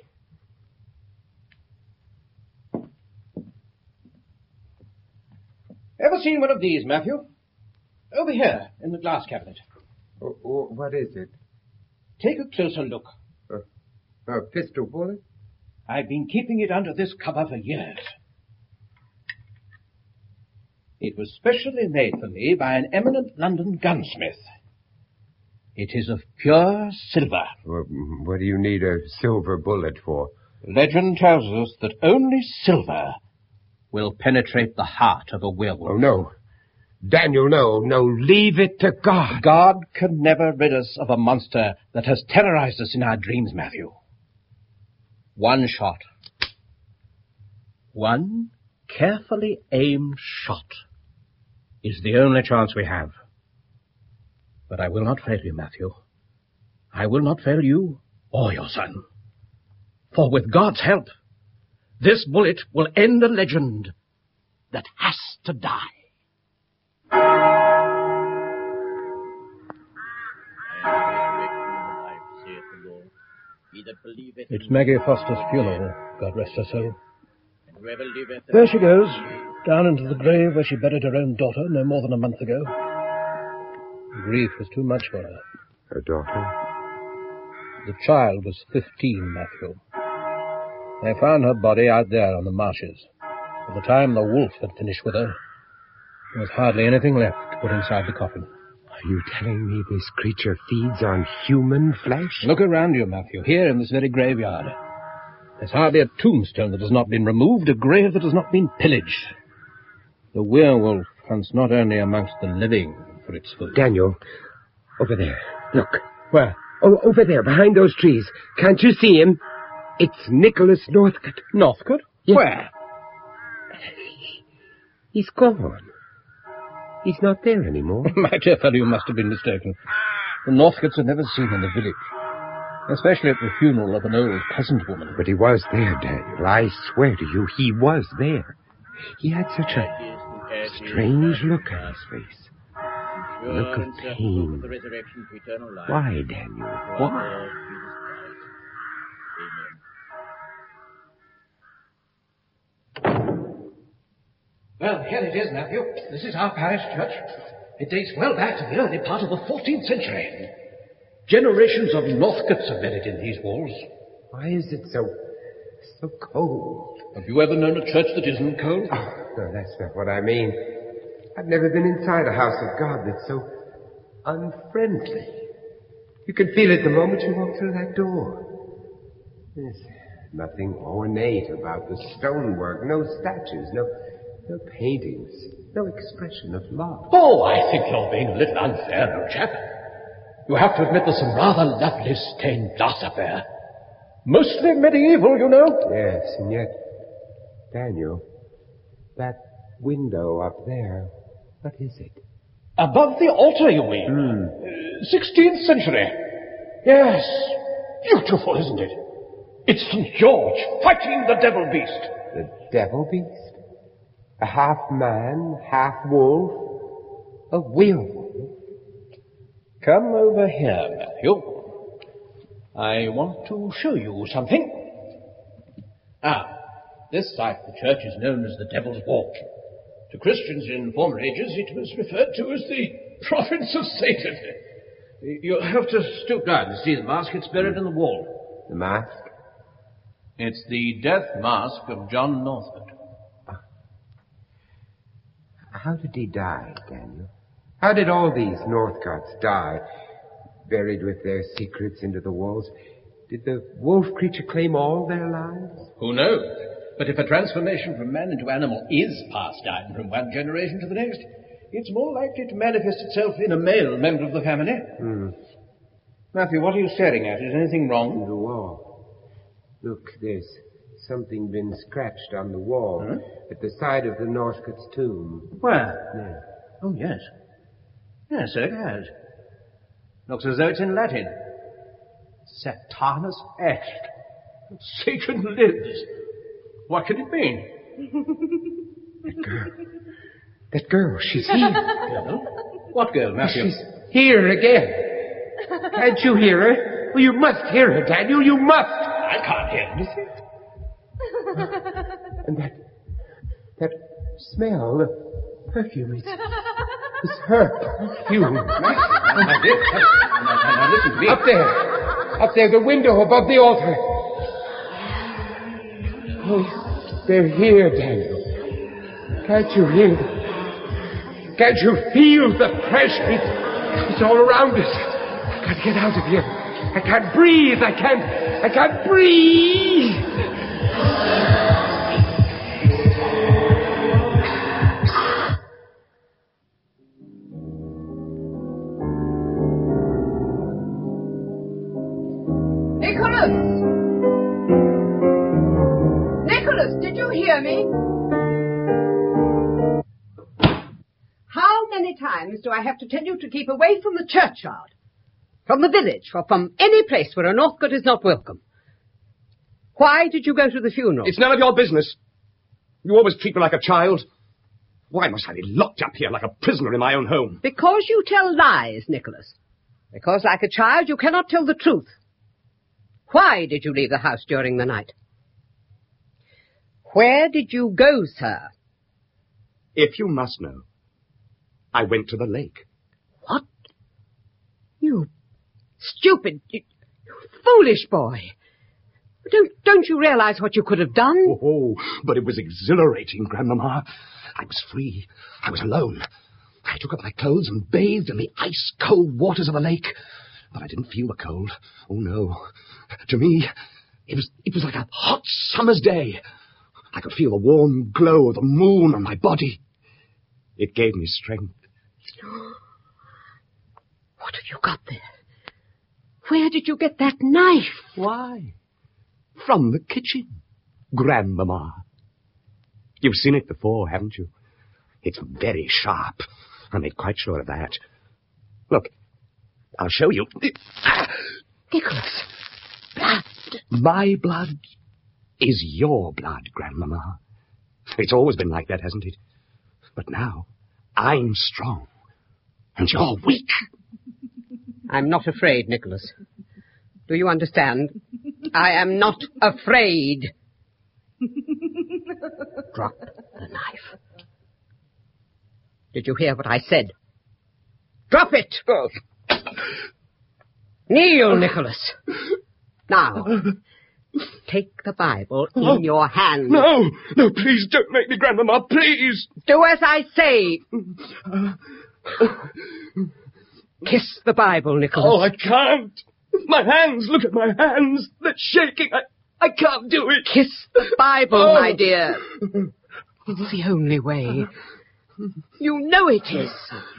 Ever seen one of these, Matthew? Over here, in the glass cabinet. What is it? Take a closer look. A pistol bullet? I've been keeping it under this cover for years. It was specially made for me by an eminent London gunsmith. It is of pure silver. What do you need a silver bullet for? Legend tells us that only silver will penetrate the heart of a werewolf. Oh, no. Daniel, no, leave it to God. God can never rid us of a monster that has terrorized us in our dreams, Matthew. One shot. One carefully aimed shot is the only chance we have. But I will not fail you, Matthew. I will not fail you or your son. For with God's help, this bullet will end a legend that has to die. It's Maggie Foster's funeral, God rest her soul. There she goes, down into the grave where she buried her own daughter no more than a month ago. Grief was too much for her. Her daughter? The child was 15, Matthew. They found her body out there on the marshes. By the time the wolf had finished with her, there was hardly anything left to put inside the coffin. Are you telling me this creature feeds on human flesh? Look around you, Matthew, here in this very graveyard. There's hardly a tombstone that has not been removed, a grave that has not been pillaged. The werewolf hunts not only amongst the living for its food. Daniel, over there. Look. Where? Oh, over there, behind those trees. Can't you see him? It's Nicholas Northcote. Northcote? Yes. Where? He's gone. He's not there anymore. My dear fellow, you must have been mistaken. The Northcotes are never seen in the village, especially at the funeral of an old peasant woman. But he was there, Daniel. I swear to you, he was there. He had such a strange look on his face. A look of pain. Why, Daniel? Why? Well, here it is, Matthew. This is our parish church. It dates well back to the early part of the 14th century. Generations of Northcotes are buried in these walls. Why is it so cold? Have you ever known a church that isn't cold? Oh, no, that's not what I mean. I've never been inside a house of God that's so unfriendly. You can feel it the moment you walk through that door. There's nothing ornate about the stonework, no statues, no No paintings, no expression of love. Oh, I think you're being a little unfair, old chap. You have to admit there's some rather lovely stained glass up there. Mostly medieval, you know. Yes, and yet, Daniel, that window up there, what is it? Above the altar, you mean? 16th century. Yes. Beautiful, isn't it? It's St. George fighting the devil beast. The devil beast? A half-man, half-wolf? A werewolf? Come over here, Matthew. I want to show you something. This side of the church is known as the Devil's Walk. To Christians in former ages, it was referred to as the province of Satan. You have to stoop down to see the mask. It's buried in the wall. The mask? It's the death mask of John Northcote. How did he die, Daniel? How did all these Northcotes die? Buried with their secrets into the walls? Did the wolf creature claim all their lives? Who knows? But if a transformation from man into animal is passed down from one generation to the next, it's more likely to manifest itself in a male member of the family. Matthew, what are you staring at? Is anything wrong? The wall. Look, there's something been scratched on the wall at the side of the Northcote's tomb. Where? There. Oh, yes. Yes, so it has. Looks as though it's in Latin. Satanus est. Satan lives. What can it mean? That girl, she's here. Girl? What girl, Matthew? She's here again. Can't you hear her? Well, you must hear her, Daniel. You must. I can't hear anything. And that smell, the perfume, it's her perfume. My dear, now listen to me. Up there, the window above the altar. Oh, they're here, Daniel. Can't you hear them? Can't you feel the pressure? It's all around us. I've got to get out of here. I can't breathe. I can't breathe. Nicholas, did you hear me? How many times do I have to tell you to keep away from the churchyard, from the village, or from any place where a Northcote is not welcome? Why did you go to the funeral? It's none of your business. You always treat me like a child. Why must I be locked up here like a prisoner in my own home? Because you tell lies, Nicholas. Because, like a child, you cannot tell the truth. Why did you leave the house during the night? Where did you go, sir? If you must know, I went to the lake. What? You stupid, you foolish boy. Don't you realize what you could have done? Oh, but it was exhilarating, Grandmama. I was free. I was alone. I took up my clothes and bathed in the ice-cold waters of the lake. But I didn't feel the cold. Oh, no. To me, it was like a hot summer's day. I could feel the warm glow of the moon on my body. It gave me strength. What have you got there? Where did you get that knife? Why? From the kitchen, Grandmama. You've seen it before, haven't you? It's very sharp. I made quite sure of that. Look, I'll show you. Nicholas, blood. My blood is your blood, Grandmama. It's always been like that, hasn't it? But now, I'm strong, and you're weak. I'm not afraid, Nicholas. Do you understand? I am not afraid. Drop the knife. Did you hear what I said? Drop it! Oh. Kneel, Nicholas. Now, take the Bible in your hand. No, please don't make me, Grandmama, please. Do as I say. Kiss the Bible, Nicholas. Oh, I can't. My hands, look at my hands. They're shaking. I can't do it. Kiss the Bible, my dear. It's the only way. You know it is.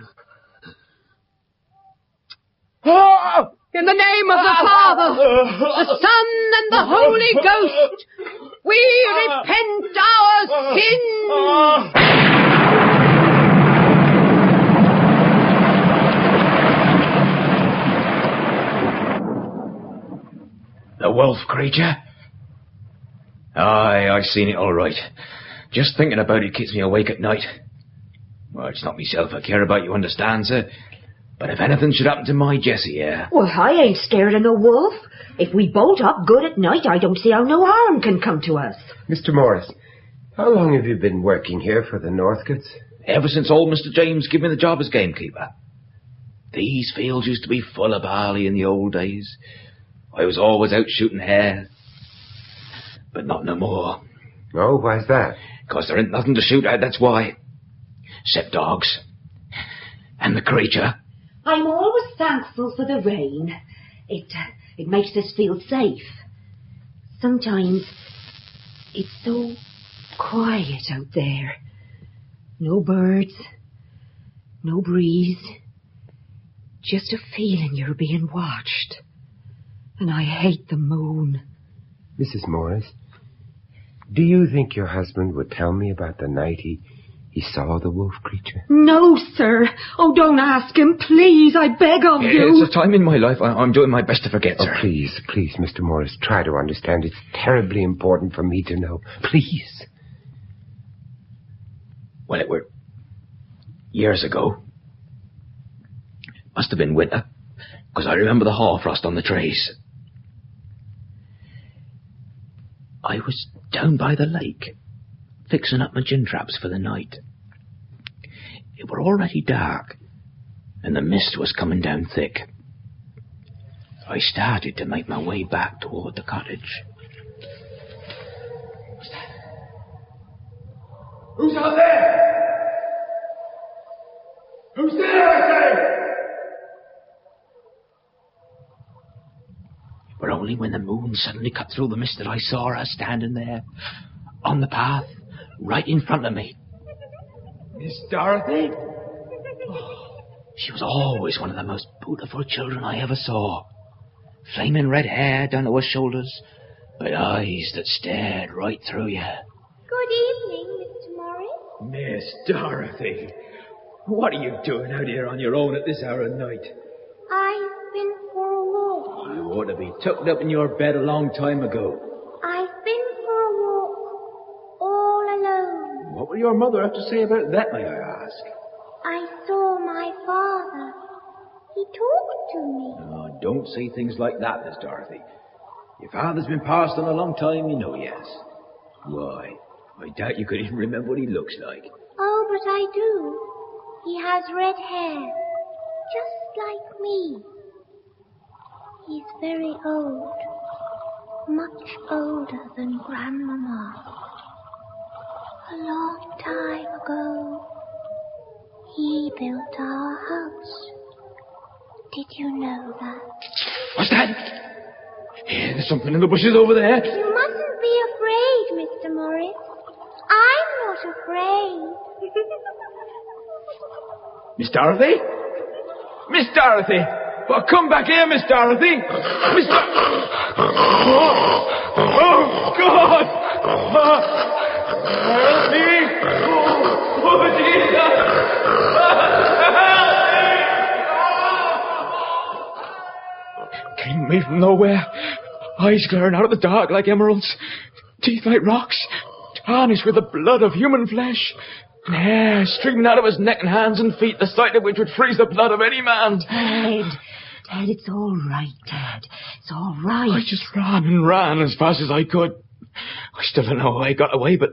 In the name of the Father, the Son, and the Holy Ghost, we repent our sins. The wolf creature? Aye, I've seen it all right. Just thinking about it keeps me awake at night. Well, it's not myself I care about, you understand, sir. But if anything should happen to my Jessie here... Well, I ain't scared of no wolf. If we bolt up good at night, I don't see how no harm can come to us. Mr. Morris, how long have you been working here for the Northcotes? Ever since old Mr. James gave me the job as gamekeeper. These fields used to be full of barley in the old days. I was always out shooting hare. But not no more. Oh, why's that? 'Cause there ain't nothing to shoot at, that's why. 'Cept dogs. And the creature. I'm always thankful for the rain. It makes us feel safe. Sometimes it's so quiet out there. No birds, no breeze. Just a feeling you're being watched. And I hate the moon. Mrs. Morris, do you think your husband would tell me about the night he saw the wolf creature? No, sir. Oh, don't ask him, please. I beg of you. It's a time in my life I'm doing my best to forget, sir. Oh, please, Mr. Morris, try to understand. It's terribly important for me to know. Please. Well, it were years ago. Must have been winter, 'cause I remember the hoarfrost on the trees. I was down by the lake, fixing up my gin traps for the night. It were already dark, and the mist was coming down thick. I started to make my way back toward the cottage. Who's out there? Who's there, I say? But only when the moon suddenly cut through the mist that I saw her standing there, on the path, right in front of me. Miss Dorothy? Oh, she was always one of the most beautiful children I ever saw. Flaming red hair down to her shoulders, but eyes that stared right through you. Good evening, Mr. Morris. Miss Dorothy, what are you doing out here on your own at this hour of night? I've been for a walk. You ought to be tucked up in your bed a long time ago. I've been for a walk, all alone. What will your mother have to say about that, may I ask? I saw my father. He talked to me. Oh, don't say things like that, Miss Dorothy. Your father's been passed on a long time, you know he has. Why, I doubt you could even remember what he looks like. Oh, but I do. He has red hair, just like me. He's very old, much older than Grandmama. A long time ago, he built our house. Did you know that? What's that? Yeah, there's something in the bushes over there. You mustn't be afraid, Mr. Morris. I'm not afraid. Miss Dorothy? Miss Dorothy! Well, come back here, Miss Dorothy! Miss Oh, God! Help me! Oh, Jesus! Came me from nowhere. Eyes glaring out of the dark like emeralds. Teeth like rocks. Tarnished with the blood of human flesh. And hair streaming out of his neck and hands and feet, the sight of which would freeze the blood of any man. Ted, it's all right, Ted. It's all right. I just ran and ran as fast as I could. I still don't know how I got away, but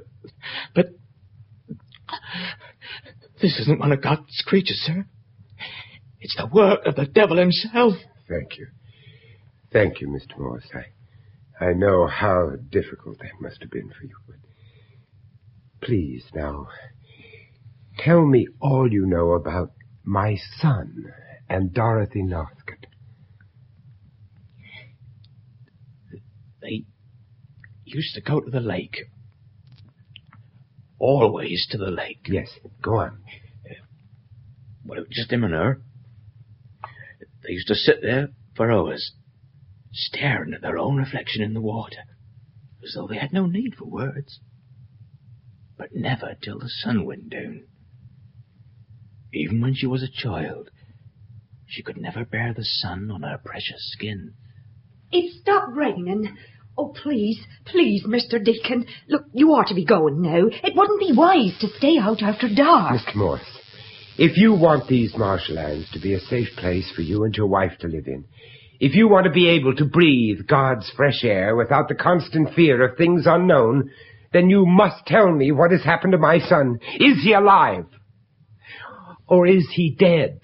this isn't one of God's creatures, sir. It's the work of the devil himself. Thank you. Thank you, Mr. Morris. I know how difficult that must have been for you, but please, now, tell me all you know about my son and Dorothy Northcote. They used to go to the lake. always to the lake. Yes, go on. Well, it was just him and her. They used to sit there for hours, staring at their own reflection in the water, as though they had no need for words. But never till the sun went down. Even when she was a child, she could never bear the sun on her precious skin. It stopped raining. Oh, please, please, Mr. Deacon. Look, you ought to be going now. It wouldn't be wise to stay out after dark. Mr. Morris, if you want these marshlands to be a safe place for you and your wife to live in, if you want to be able to breathe God's fresh air without the constant fear of things unknown, then you must tell me what has happened to my son. Is he alive? Or is he dead?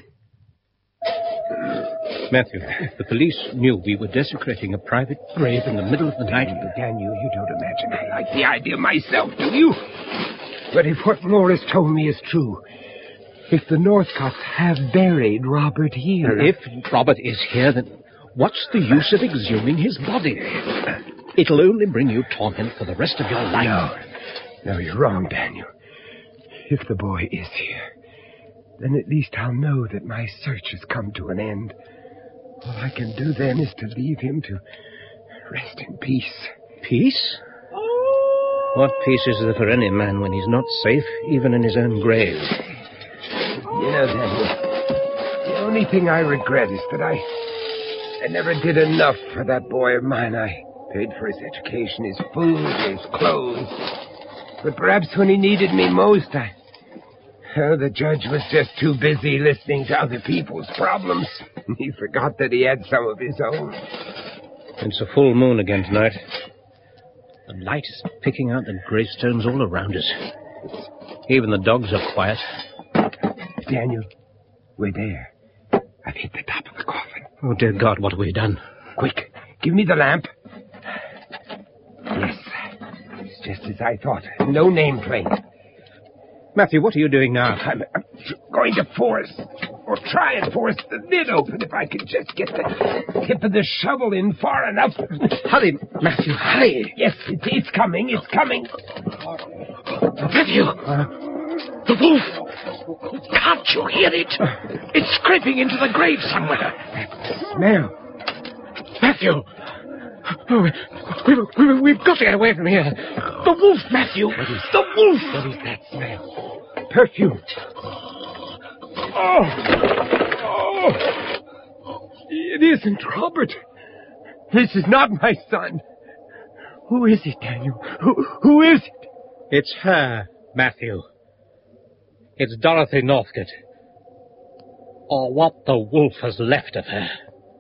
Matthew, if the police knew we were desecrating a private grave in the middle of the night... Daniel, you don't imagine I like the idea myself, do you? But if what Morris told me is true, if the Northcotts have buried Robert here... If Robert is here, then what's the use of exhuming his body? It'll only bring you torment for the rest of your life. No, you're wrong, Daniel. If the boy is here, then at least I'll know that my search has come to an end. All I can do then is to leave him to rest in peace. Peace? What peace is there for any man when he's not safe, even in his own grave? You know, Daniel, the only thing I regret is that I never did enough for that boy of mine. I paid for his education, his food, his clothes. But perhaps when he needed me most, the judge was just too busy listening to other people's problems. He forgot that he had some of his own. It's a full moon again tonight. The light is picking out the gravestones all around us. Even the dogs are quiet. Daniel, we're there. I've hit the top of the coffin. Oh, dear God, what have we done? Quick, give me the lamp. Yes, it's just as I thought. No nameplate. Matthew, what are you doing now? I'm going to force, or try and force the lid open if I can just get the tip of the shovel in far enough. Hurry, Matthew, hurry. Yes, it's coming, it's coming. Matthew! The wolf! Can't you hear it? It's scraping into the grave somewhere. Smell. Matthew! Oh, we've got to get away from here. The wolf, Matthew! The wolf! What is that smell? Perfume. Oh! It isn't Robert. This is not my son. Who is it, Daniel? Who is it? It's her, Matthew. It's Dorothy Northcott. Or what the wolf has left of her.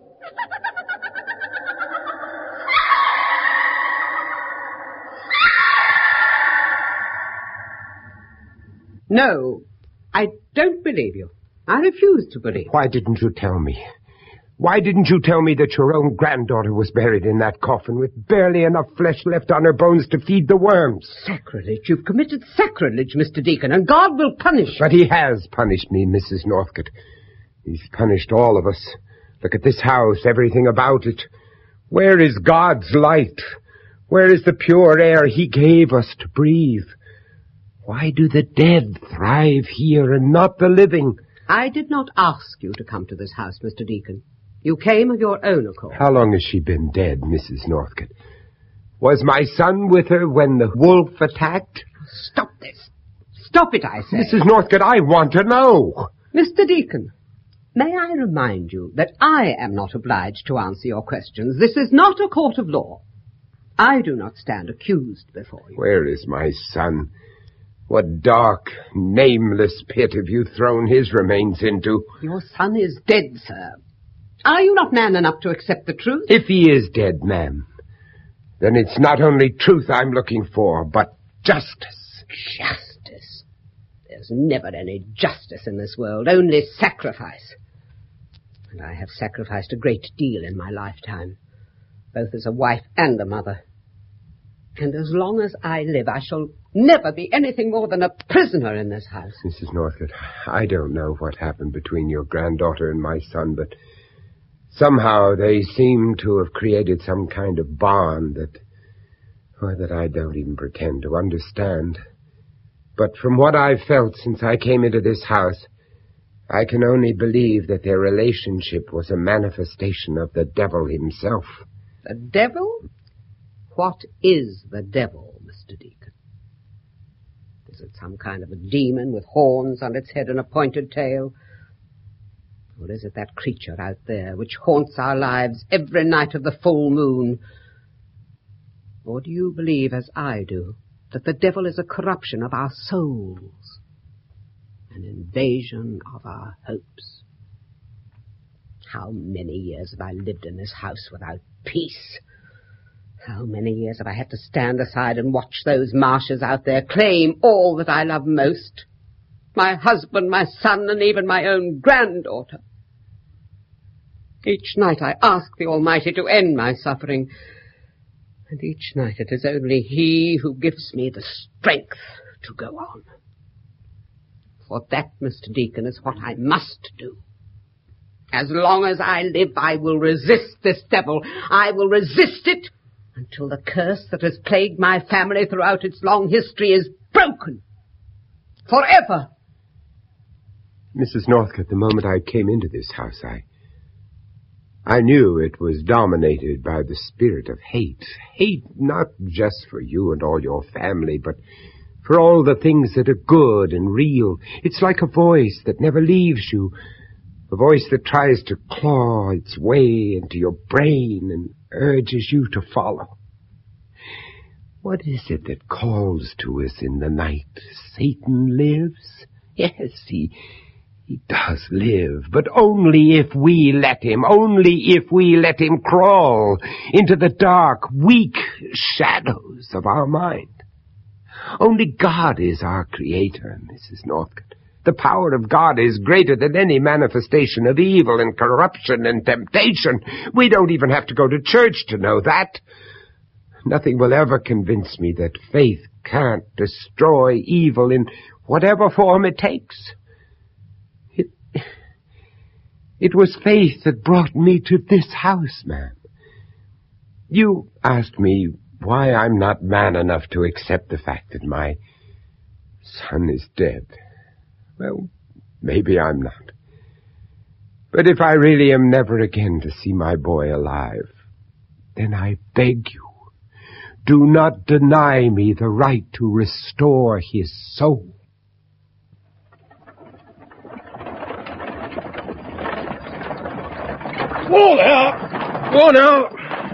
No, I don't believe you. I refuse to believe. Why didn't you tell me? Why didn't you tell me that your own granddaughter was buried in that coffin with barely enough flesh left on her bones to feed the worms? Sacrilege. You've committed sacrilege, Mr. Deacon, and God will punish you. But he has punished me, Mrs. Northcott. He's punished all of us. Look at this house, everything about it. Where is God's light? Where is the pure air he gave us to breathe? Why do the dead thrive here and not the living? I did not ask you to come to this house, Mr. Deacon. You came of your own accord. How long has she been dead, Mrs. Northcott? Was my son with her when the wolf attacked? Stop this. Stop it, I say. Mrs. Northcott, I want to know. Mr. Deacon, may I remind you that I am not obliged to answer your questions. This is not a court of law. I do not stand accused before you. Where is my son? What dark, nameless pit have you thrown his remains into? Your son is dead, sir. Are you not man enough to accept the truth? If he is dead, ma'am, then it's not only truth I'm looking for, but justice. Justice? There's never any justice in this world, only sacrifice. And I have sacrificed a great deal in my lifetime, both as a wife and a mother. And as long as I live, I shall never be anything more than a prisoner in this house. Mrs. Northcott, I don't know what happened between your granddaughter and my son, but somehow they seem to have created some kind of bond that I don't even pretend to understand. But from what I've felt since I came into this house, I can only believe that their relationship was a manifestation of the devil himself. The devil? What is the devil, Mr. Deacon? Is it some kind of a demon with horns on its head and a pointed tail? Or is it that creature out there which haunts our lives every night of the full moon? Or do you believe, as I do, that the devil is a corruption of our souls, an invasion of our hopes? How many years have I lived in this house without peace? How many years have I had to stand aside and watch those Marshes out there claim all that I love most? My husband, my son, and even my own granddaughter. Each night I ask the Almighty to end my suffering, and each night it is only He who gives me the strength to go on. For that, Mr. Deacon, is what I must do. As long as I live, I will resist this devil. I will resist it until the curse that has plagued my family throughout its long history is broken. Forever. Mrs. Northcote, the moment I came into this house, I knew it was dominated by the spirit of hate. Hate not just for you and all your family, but for all the things that are good and real. It's like a voice that never leaves you, a voice that tries to claw its way into your brain and urges you to follow. What is it that calls to us in the night? Satan lives? Yes, he does live, but only if we let him, only if we let him crawl into the dark, weak shadows of our mind. Only God is our creator, Mrs. Northcote. The power of God is greater than any manifestation of evil and corruption and temptation. We don't even have to go to church to know that. Nothing will ever convince me that faith can't destroy evil in whatever form it takes. It was faith that brought me to this house, ma'am. You asked me why I'm not man enough to accept the fact that my son is dead. Well, maybe I'm not. But if I really am never again to see my boy alive, then I beg you, do not deny me the right to restore his soul. Whoa there! Whoa now!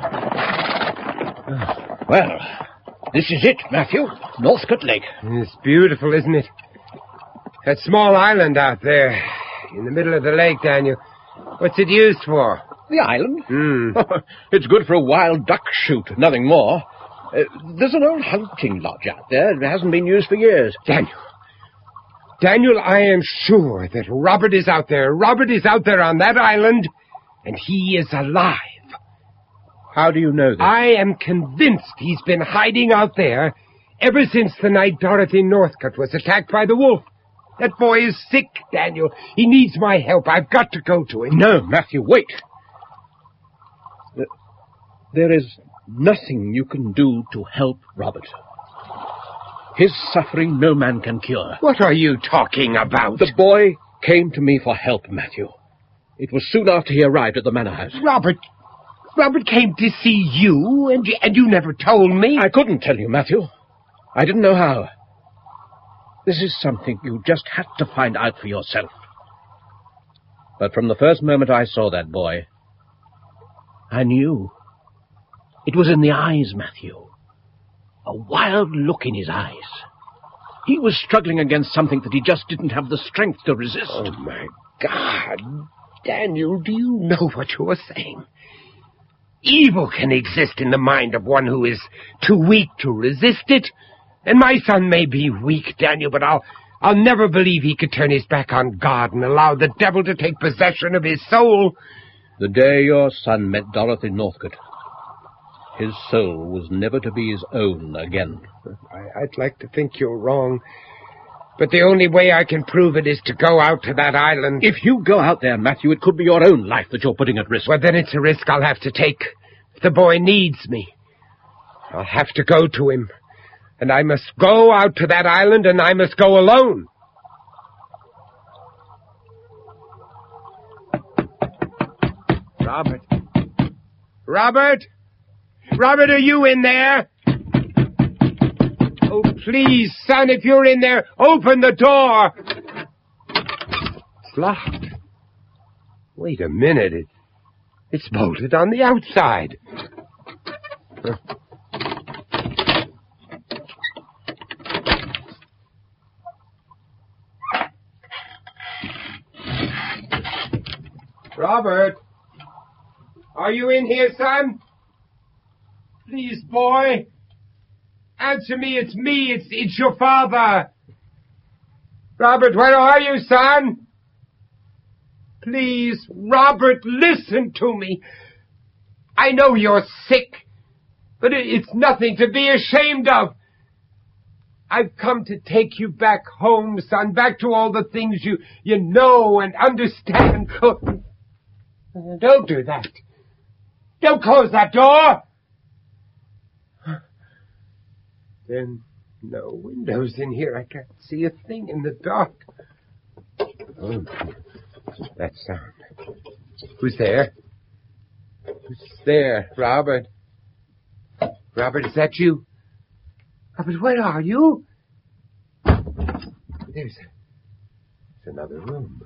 Well, this is it, Matthew. Northcote Lake. It's beautiful, isn't it? That small island out there in the middle of the lake, Daniel. What's it used for? The island? It's good for a wild duck shoot, nothing more. There's an old hunting lodge out there. It hasn't been used for years. Daniel, I am sure that Robert is out there. Robert is out there on that island, and he is alive. How do you know this? I am convinced he's been hiding out there ever since the night Dorothy Northcote was attacked by the wolf. That boy is sick, Daniel. He needs my help. I've got to go to him. No, Matthew, wait. There is nothing you can do to help Robert. His suffering no man can cure. What are you talking about? The boy came to me for help, Matthew. It was soon after he arrived at the manor house. Robert came to see you, and you never told me. I couldn't tell you, Matthew. I didn't know how. This is something you just had to find out for yourself. But from the first moment I saw that boy, I knew. It was in the eyes, Matthew. A wild look in his eyes. He was struggling against something that he just didn't have the strength to resist. Oh, my God. Daniel, do you know what you're saying? Evil can exist in the mind of one who is too weak to resist it. And my son may be weak, Daniel, but I'll never believe he could turn his back on God and allow the devil to take possession of his soul. The day your son met Dorothy Northcote, his soul was never to be his own again. I'd like to think you're wrong, but the only way I can prove it is to go out to that island. If you go out there, Matthew, it could be your own life that you're putting at risk. Well, then it's a risk I'll have to take. If the boy needs me, I'll have to go to him. And I must go out to that island, and I must go alone. Robert? Robert? Robert, are you in there? Oh, please, son, if you're in there, open the door. It's locked. Wait a minute. It's bolted on the outside. Robert? Are you in here, son? Please, boy. Answer me, it's me. It's your father. Robert, where are you, son? Please, Robert, listen to me. I know you're sick, but it's nothing to be ashamed of. I've come to take you back home, son, back to all the things you know and understand. Oh, don't do that. Don't close that door. There are no windows in here. I can't see a thing in the dark. Oh, that sound. Who's there? Who's there? Robert? Robert, is that you? Robert, where are you? There's another room.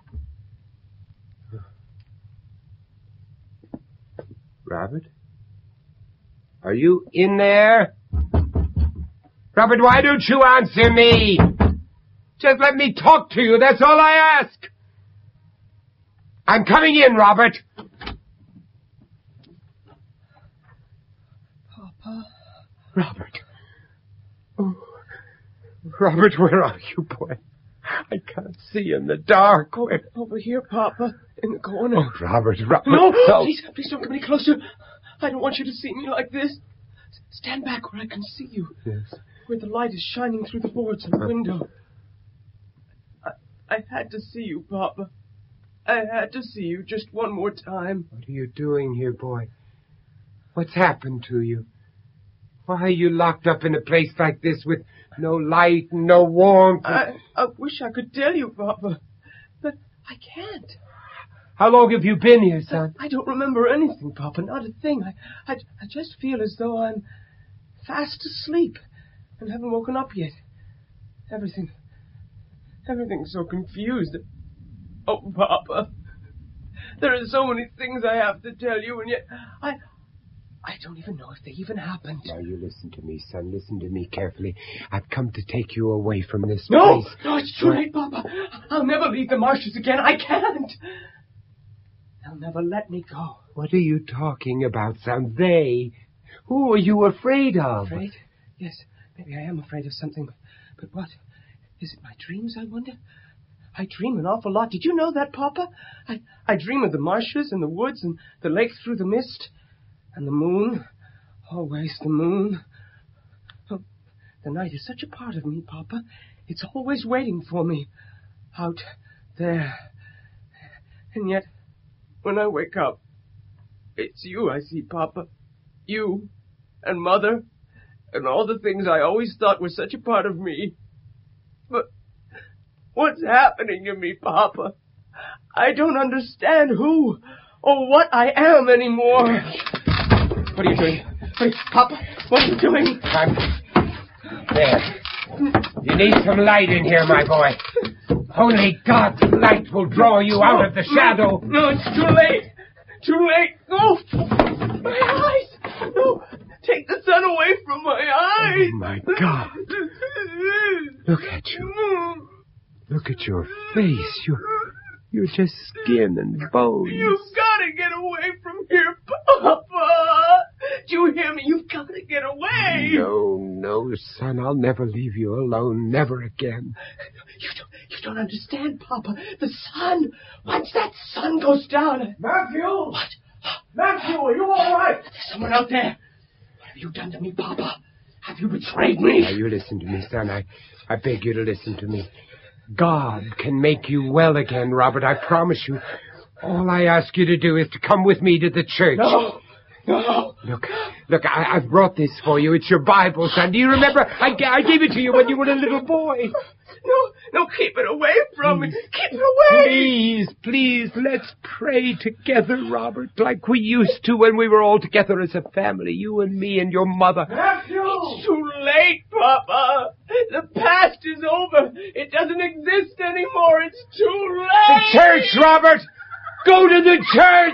Robert? Are you in there? Robert, why don't you answer me? Just let me talk to you, that's all I ask. I'm coming in, Robert. Papa? Robert. Oh, Robert, where are you, boy? I can't see in the dark. Over here, Papa, in the corner. Oh, Robert. No, please don't come any closer. I don't want you to see me like this. Stand back where I can see you. Yes. Where the light is shining through the boards of the window. I had to see you, Papa. I had to see you just one more time. What are you doing here, boy? What's happened to you? Why are you locked up in a place like this with no light and no warmth? I wish I could tell you, Papa, but I can't. How long have you been here, son? I don't remember anything, Papa, not a thing. I just feel as though I'm fast asleep and haven't woken up yet. Everything's so confused. Oh, Papa, there are so many things I have to tell you, and yet I don't even know if they even happened. Now, you listen to me, son. Listen to me carefully. I've come to take you away from this place. No, it's too late, Papa. I'll never leave the marshes again. I can't. They'll never let me go. What are you talking about, son? They? Who are you afraid of? Afraid? Yes, maybe I am afraid of something. But what? Is it my dreams, I wonder? I dream an awful lot. Did you know that, Papa? I dream of the marshes and the woods and the lake through the mist. And the moon. Always the moon. Oh, the night is such a part of me, Papa. It's always waiting for me. Out there. And yet, when I wake up, it's you I see, Papa. You and Mother and all the things I always thought were such a part of me. But what's happening to me, Papa? I don't understand who or what I am anymore. What are you doing? Wait, Papa, what are you doing? There. You need some light in here, my boy. Only God's light will draw you out of the shadow. No, it's too late. Too late. No. My eyes. No. Take the sun away from my eyes. Oh, my God. Look at you. Look at your face. You're just skin and bones. You've got to get away from here, Papa. Do you hear me? You've got to get away. No, son. I'll never leave you alone. Never again. You don't understand, Papa. The sun. Once that sun goes down... Matthew! What? Matthew, are you all right? There's someone out there. What have you done to me, Papa? Have you betrayed me? Now, you listen to me, son. I beg you to listen to me. God can make you well again, Robert. I promise you. All I ask you to do is to come with me to the church. No. No. Look, I've brought this for you. It's your Bible, son. Do you remember? I gave it to you when you were a little boy. No, keep it away from me. Keep it away. Please, let's pray together, Robert, like we used to when we were all together as a family, you and me and your mother. It's too late, Papa. The past is over. It doesn't exist anymore. It's too late. The church, Robert! Go to the church!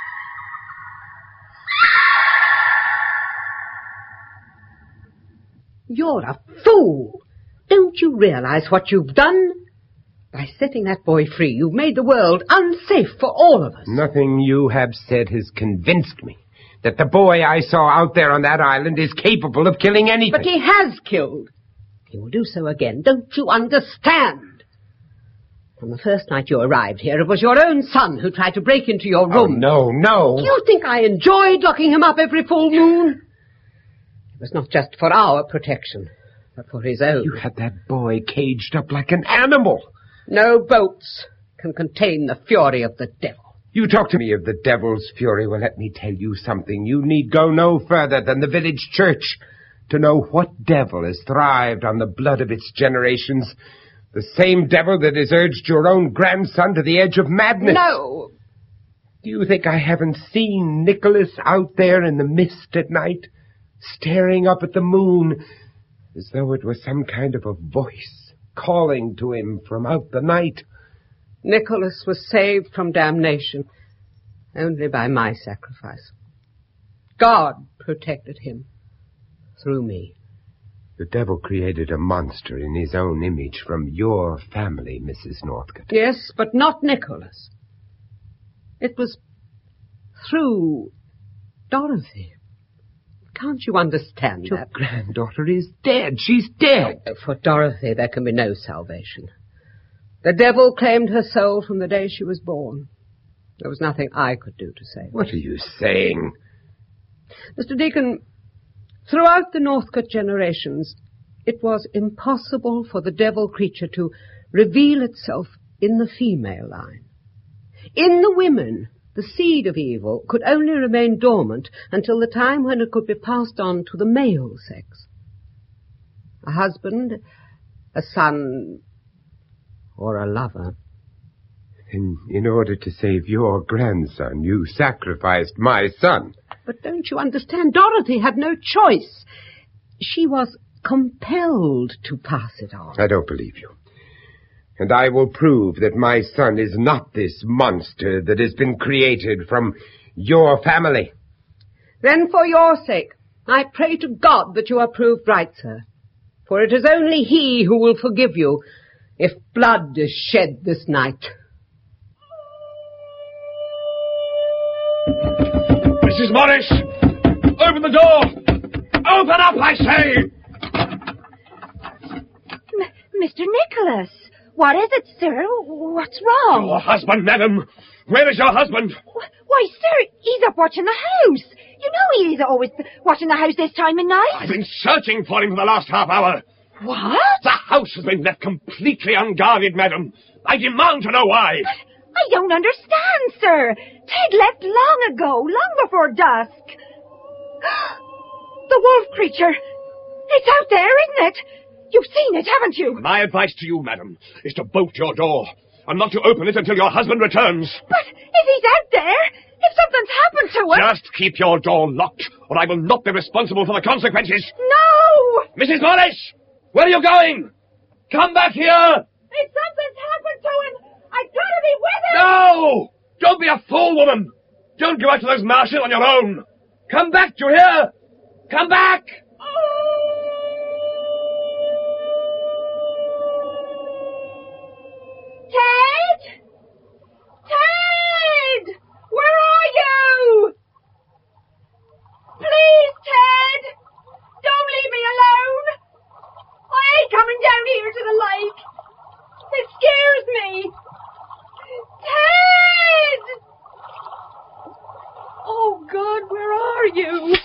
You're a fool. Don't you realize what you've done? By setting that boy free, you've made the world unsafe for all of us. Nothing you have said has convinced me that the boy I saw out there on that island is capable of killing anything. But he has killed. He will do so again. Don't you understand? From the first night you arrived here, it was your own son who tried to break into your room. Oh, no. Do you think I enjoyed locking him up every full moon? It was not just for our protection, but for his own. You had that boy caged up like an animal. No boats can contain the fury of the devil. You talk to me of the devil's fury. Well, let me tell you something. You need go no further than the village church to know what devil has thrived on the blood of its generations. The same devil that has urged your own grandson to the edge of madness. No! Do you think I haven't seen Nicholas out there in the mist at night, staring up at the moon, as though it was some kind of a voice calling to him from out the night? Nicholas was saved from damnation only by my sacrifice. God protected him through me. The devil created a monster in his own image from your family, Mrs. Northcote. Yes, but not Nicholas. It was through Dorothy. Can't you understand Your that? granddaughter is dead. She's dead. For Dorothy, there can be no salvation. The devil claimed her soul from the day she was born. There was nothing I could do to save her. What are you saying? Mr. Deacon, throughout the Northcote generations, it was impossible for the devil creature to reveal itself in the female line. In the women, the seed of evil could only remain dormant until the time when it could be passed on to the male sex. A husband, a son, or a lover. And in order to save your grandson, you sacrificed my son. But don't you understand? Dorothy had no choice. She was compelled to pass it on. I don't believe you. And I will prove that my son is not this monster that has been created from your family. Then for your sake, I pray to God that you are proved right, sir. For it is only He who will forgive you if blood is shed this night. Mrs. Morris! Open the door! Open up, I say! Mr. Nicholas, what is it, sir? What's wrong? Your husband, madam! Where is your husband? Why, sir, he's up watching the house. You know he's always watching the house this time of night. I've been searching for him for the last half hour. What? The house has been left completely unguarded, madam. I demand to know why. But I don't understand, sir. Ted left long ago, long before dusk. The wolf creature. It's out there, isn't it? You've seen it, haven't you? My advice to you, madam, is to bolt your door and not to open it until your husband returns. But if he's out there, if something's happened to him... Just keep your door locked, or I will not be responsible for the consequences. No! Mrs. Morris! Where are you going? Come back here! If something's happened to him, I've got to be with him! No! Don't be a fool, woman! Don't go out to those marshes on your own! Come back, do you hear? Come back! Ted! Ted! Where are you? Please, Ted! Don't leave me alone! I ain't coming down here to the lake. It scares me. Ted! Oh, God, where are you?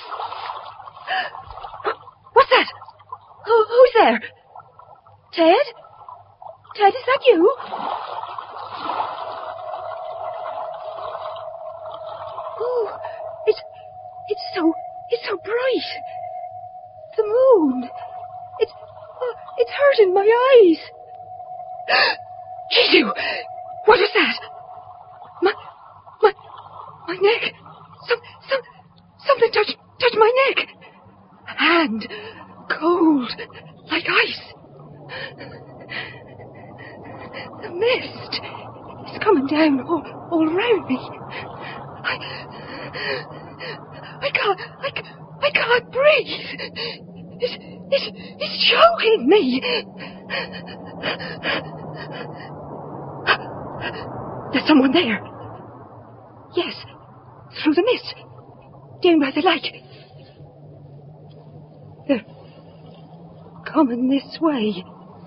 What's that? Who's there? Ted? Ted, is that you? Oh, It's so bright. The moon. It's hurting my eyes. Jesu! What was that? My neck. Something touched my neck. A hand. Cold. Like ice. The mist is coming down all around me. I can't breathe. It's choking me. There's someone there. Yes, through the mist, down by the lake. They're coming this way.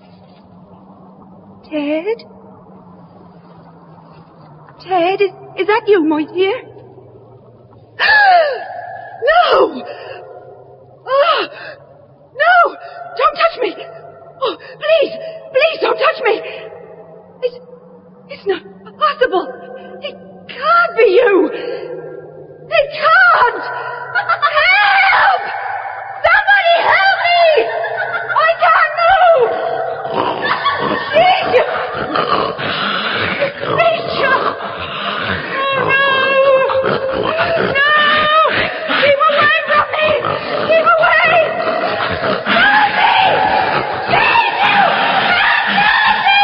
Ted? Ted, is that you, my dear? No! Oh, no! Don't touch me! Oh, please don't touch me! It's not possible! It can't be you! It can't! Help! Somebody help me! I can't move! Misha! Misha! No! No! Keep away from me! Keep away! Stop me! Save you! Stop me!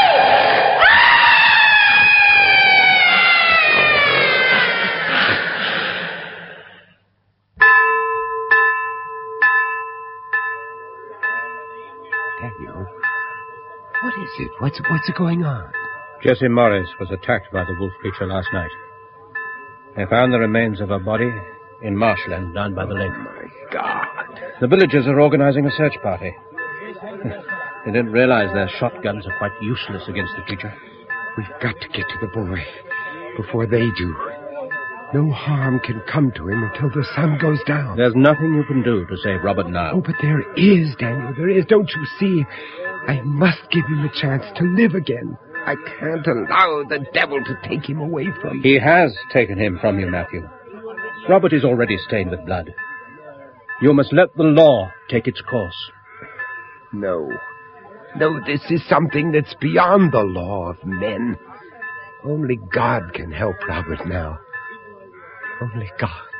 Daniel, what is it? What's going on? Jesse Morris was attacked by the wolf creature last night. They found the remains of a body in marshland down by the lake. Oh, my God. The villagers are organizing a search party. They didn't realize their shotguns are quite useless against the creature. We've got to get to the boy before they do. No harm can come to him until the sun goes down. There's nothing you can do to save Robert now. Oh, but there is, Daniel. There is. Don't you see? I must give him a chance to live again. I can't allow the devil to take him away from me. He has taken him from you, Matthew. Robert is already stained with blood. You must let the law take its course. No, this is something that's beyond the law of men. Only God can help Robert now. Only God.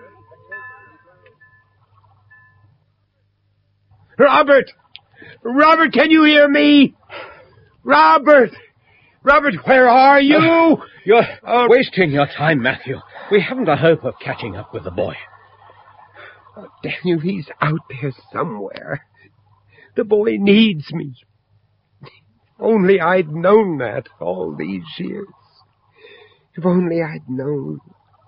Robert! Robert, can you hear me? Robert! Robert, where are you? You're wasting your time, Matthew. We haven't a hope of catching up with the boy. Oh, Daniel, he's out there somewhere. The boy needs me. Only I'd known that all these years. If only I'd known.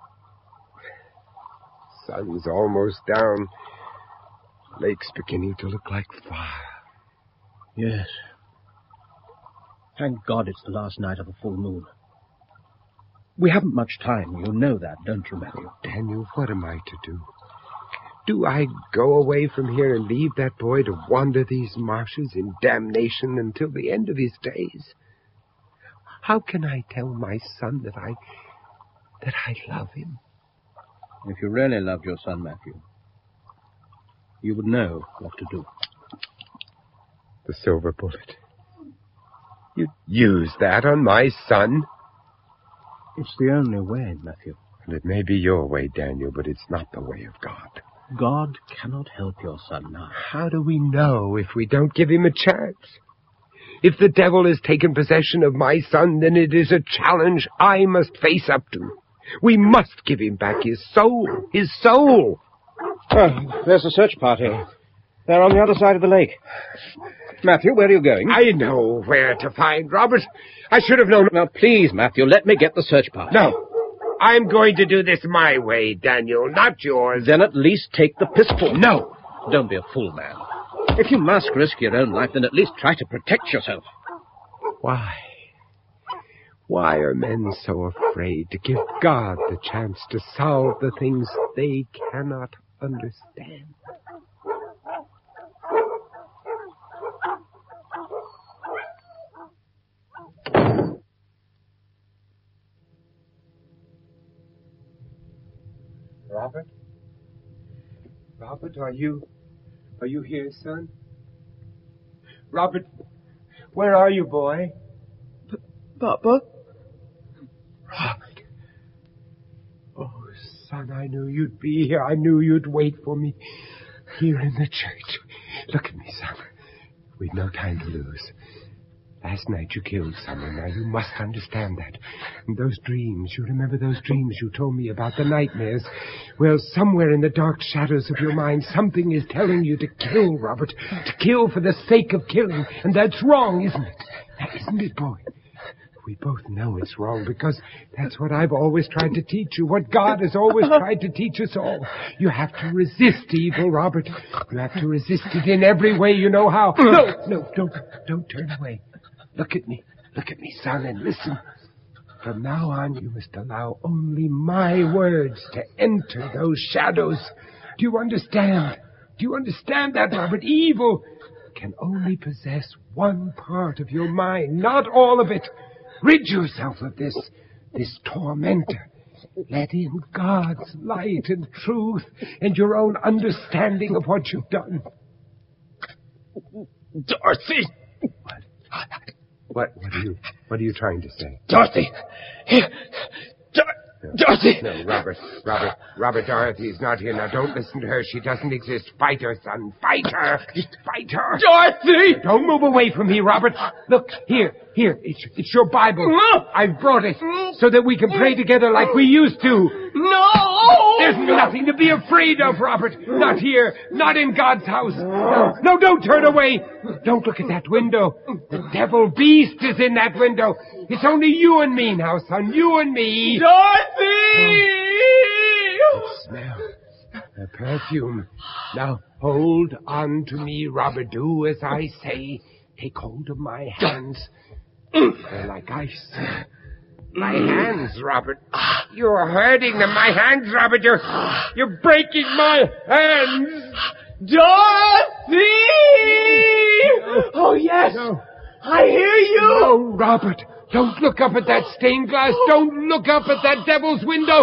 Sun's almost down. Lake's beginning to look like fire. Yes. Thank God it's the last night of a full moon. We haven't much time. You know that, don't you, Matthew? Oh, Daniel, what am I to do? Do I go away from here and leave that boy to wander these marshes in damnation until the end of his days? How can I tell my son that I love him? If you really loved your son, Matthew, you would know what to do. The silver bullet. You'd use that on my son? It's the only way, Matthew. And it may be your way, Daniel, but it's not the way of God. God cannot help your son now. How do we know if we don't give him a chance? If the devil has taken possession of my son, then it is a challenge I must face up to. We must give him back his soul. His soul! Oh, there's a search party. They're on the other side of the lake. Matthew, where are you going? I know where to find Robert. I should have known. Now, please, Matthew, let me get the search party. No. I'm going to do this my way, Daniel, not yours. Then at least take the pistol. No. Don't be a fool, man. If you must risk your own life, then at least try to protect yourself. Why? Why are men so afraid to give God the chance to solve the things they cannot understand? Robert? Robert, are you here, son? Robert, where are you, boy? Papa? Robert. Oh, son, I knew you'd be here. I knew you'd wait for me here in the church. Look at me, son. We've no time to lose. Last night you killed someone. Now you must understand that. And those dreams, you remember those dreams you told me about, the nightmares? Well, somewhere in the dark shadows of your mind, something is telling you to kill, Robert. To kill for the sake of killing. And that's wrong, isn't it? Isn't it, boy? We both know it's wrong because that's what I've always tried to teach you, what God has always tried to teach us all. You have to resist evil, Robert. You have to resist it in every way you know how. No, don't turn away. Look at me, son, and listen. From now on, you must allow only my words to enter those shadows. Do you understand? Do you understand that, Robert? Evil can only possess one part of your mind, not all of it. Rid yourself of this tormentor. Let in God's light and truth and your own understanding of what you've done. Dorothy! What are you trying to say? Dorothy! Dorothy! No, Robert, Dorothy's not here. Now, don't listen to her. She doesn't exist. Fight her, son. Fight her! Fight her! Dorothy! Don't move away from me, Robert. Look, here. It's your Bible. I've brought it so that we can pray together like we used to. No! There's nothing to be afraid of, Robert. Not here. Not in God's house. No, don't turn away. Don't look at that window. The devil beast is in that window. It's only you and me now, son. You and me. Dorothy! Smell. The perfume. Now, hold on to me, Robert. Do as I say. Take hold of my hands. They're like ice. My hands, Robert. You're hurting them. My hands, Robert. You're breaking my hands. Dorothy! Oh, yes. No. I hear you. No, Robert. Don't look up at that stained glass. Don't look up at that devil's window.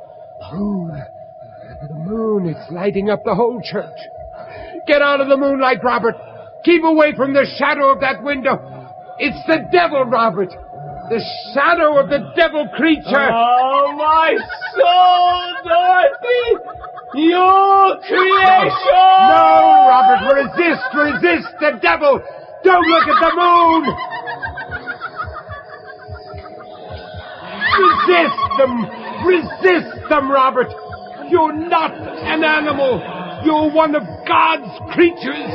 The moon, it's lighting up the whole church. Get out of the moonlight, Robert. Keep away from the shadow of that window. It's the devil, Robert. The shadow of the devil creature. Oh, my soul, Dorothy! Your creation! No, Robert, resist the devil. Don't look at the moon. Resist them, Robert. You're not an animal. You're one of God's creatures.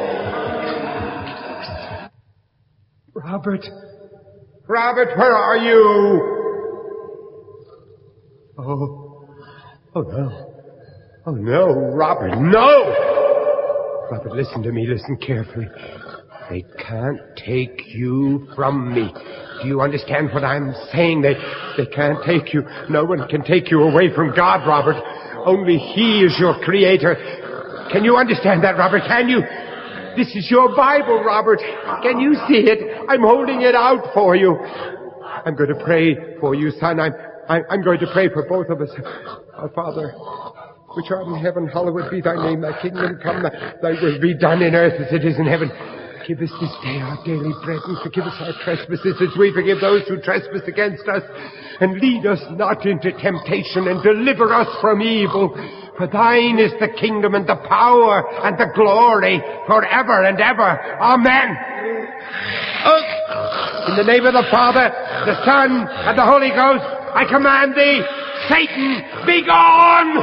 Robert, where are you? Oh no, Robert, no! Robert, listen to me, listen carefully. They can't take you from me. Do you understand what I'm saying? They can't take you. No one can take you away from God, Robert. Only He is your creator. Can you understand that, Robert? Can you? This is your Bible, Robert. Can you see it? I'm holding it out for you. I'm going to pray for you, son. I'm going to pray for both of us. Our Father, which art in heaven, hallowed be thy name. Thy kingdom come, thy will be done in earth as it is in heaven. Give us this day our daily bread, and forgive us our trespasses as we forgive those who trespass against us. And lead us not into temptation, and deliver us from evil. For thine is the kingdom and the power and the glory forever and ever. Amen. In the name of the Father, the Son, and the Holy Ghost, I command thee, Satan, be gone!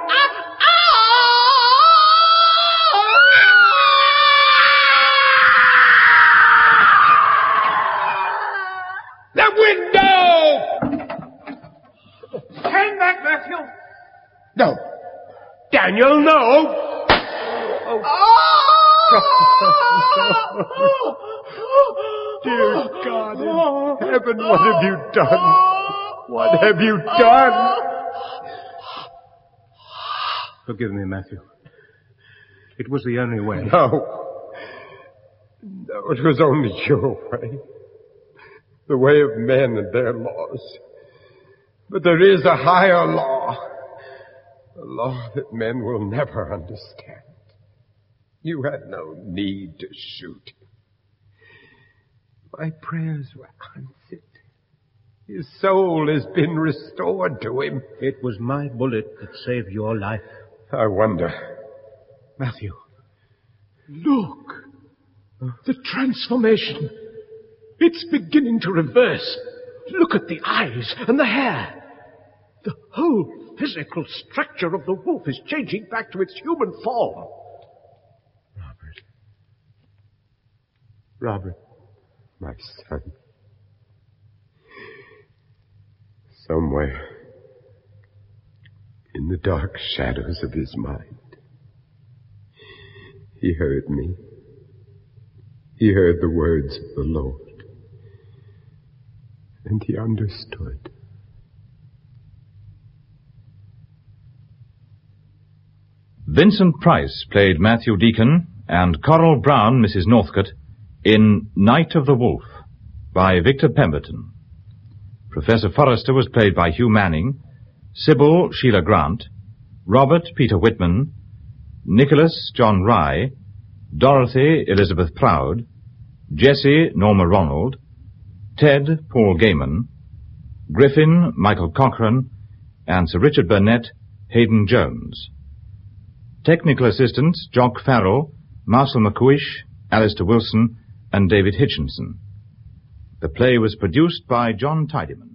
The window! Hang back, Matthew! No. Daniel, no! Dear God in heaven, what have you done? What have you done? Forgive me, Matthew. It was the only way. No, it was only your way. The way of men and their laws. But there is a higher law. A law that men will never understand. You had no need to shoot him. My prayers were answered. His soul has been restored to him. It was my bullet that saved your life. I wonder. Matthew. Look. The transformation. It's beginning to reverse. Look at the eyes and the hair. The whole physical structure of the wolf is changing back to its human form. Robert, my son. Somewhere in the dark shadows of his mind, he heard me. He heard the words of the Lord, and he understood. Vincent Price played Matthew Deacon and Coral Brown, Mrs. Northcote, in Night of the Wolf by Victor Pemberton. Professor Forrester was played by Hugh Manning, Sybil Sheila Grant, Robert Peter Whitman, Nicholas John Rye, Dorothy Elizabeth Proud, Jessie Norma Ronald, Ted Paul Gaiman, Griffin Michael Cochrane, and Sir Richard Burnett Hayden Jones. Technical assistants Jock Farrell, Marcel McCuish, Alistair Wilson, and David Hitchinson. The play was produced by John Tidyman.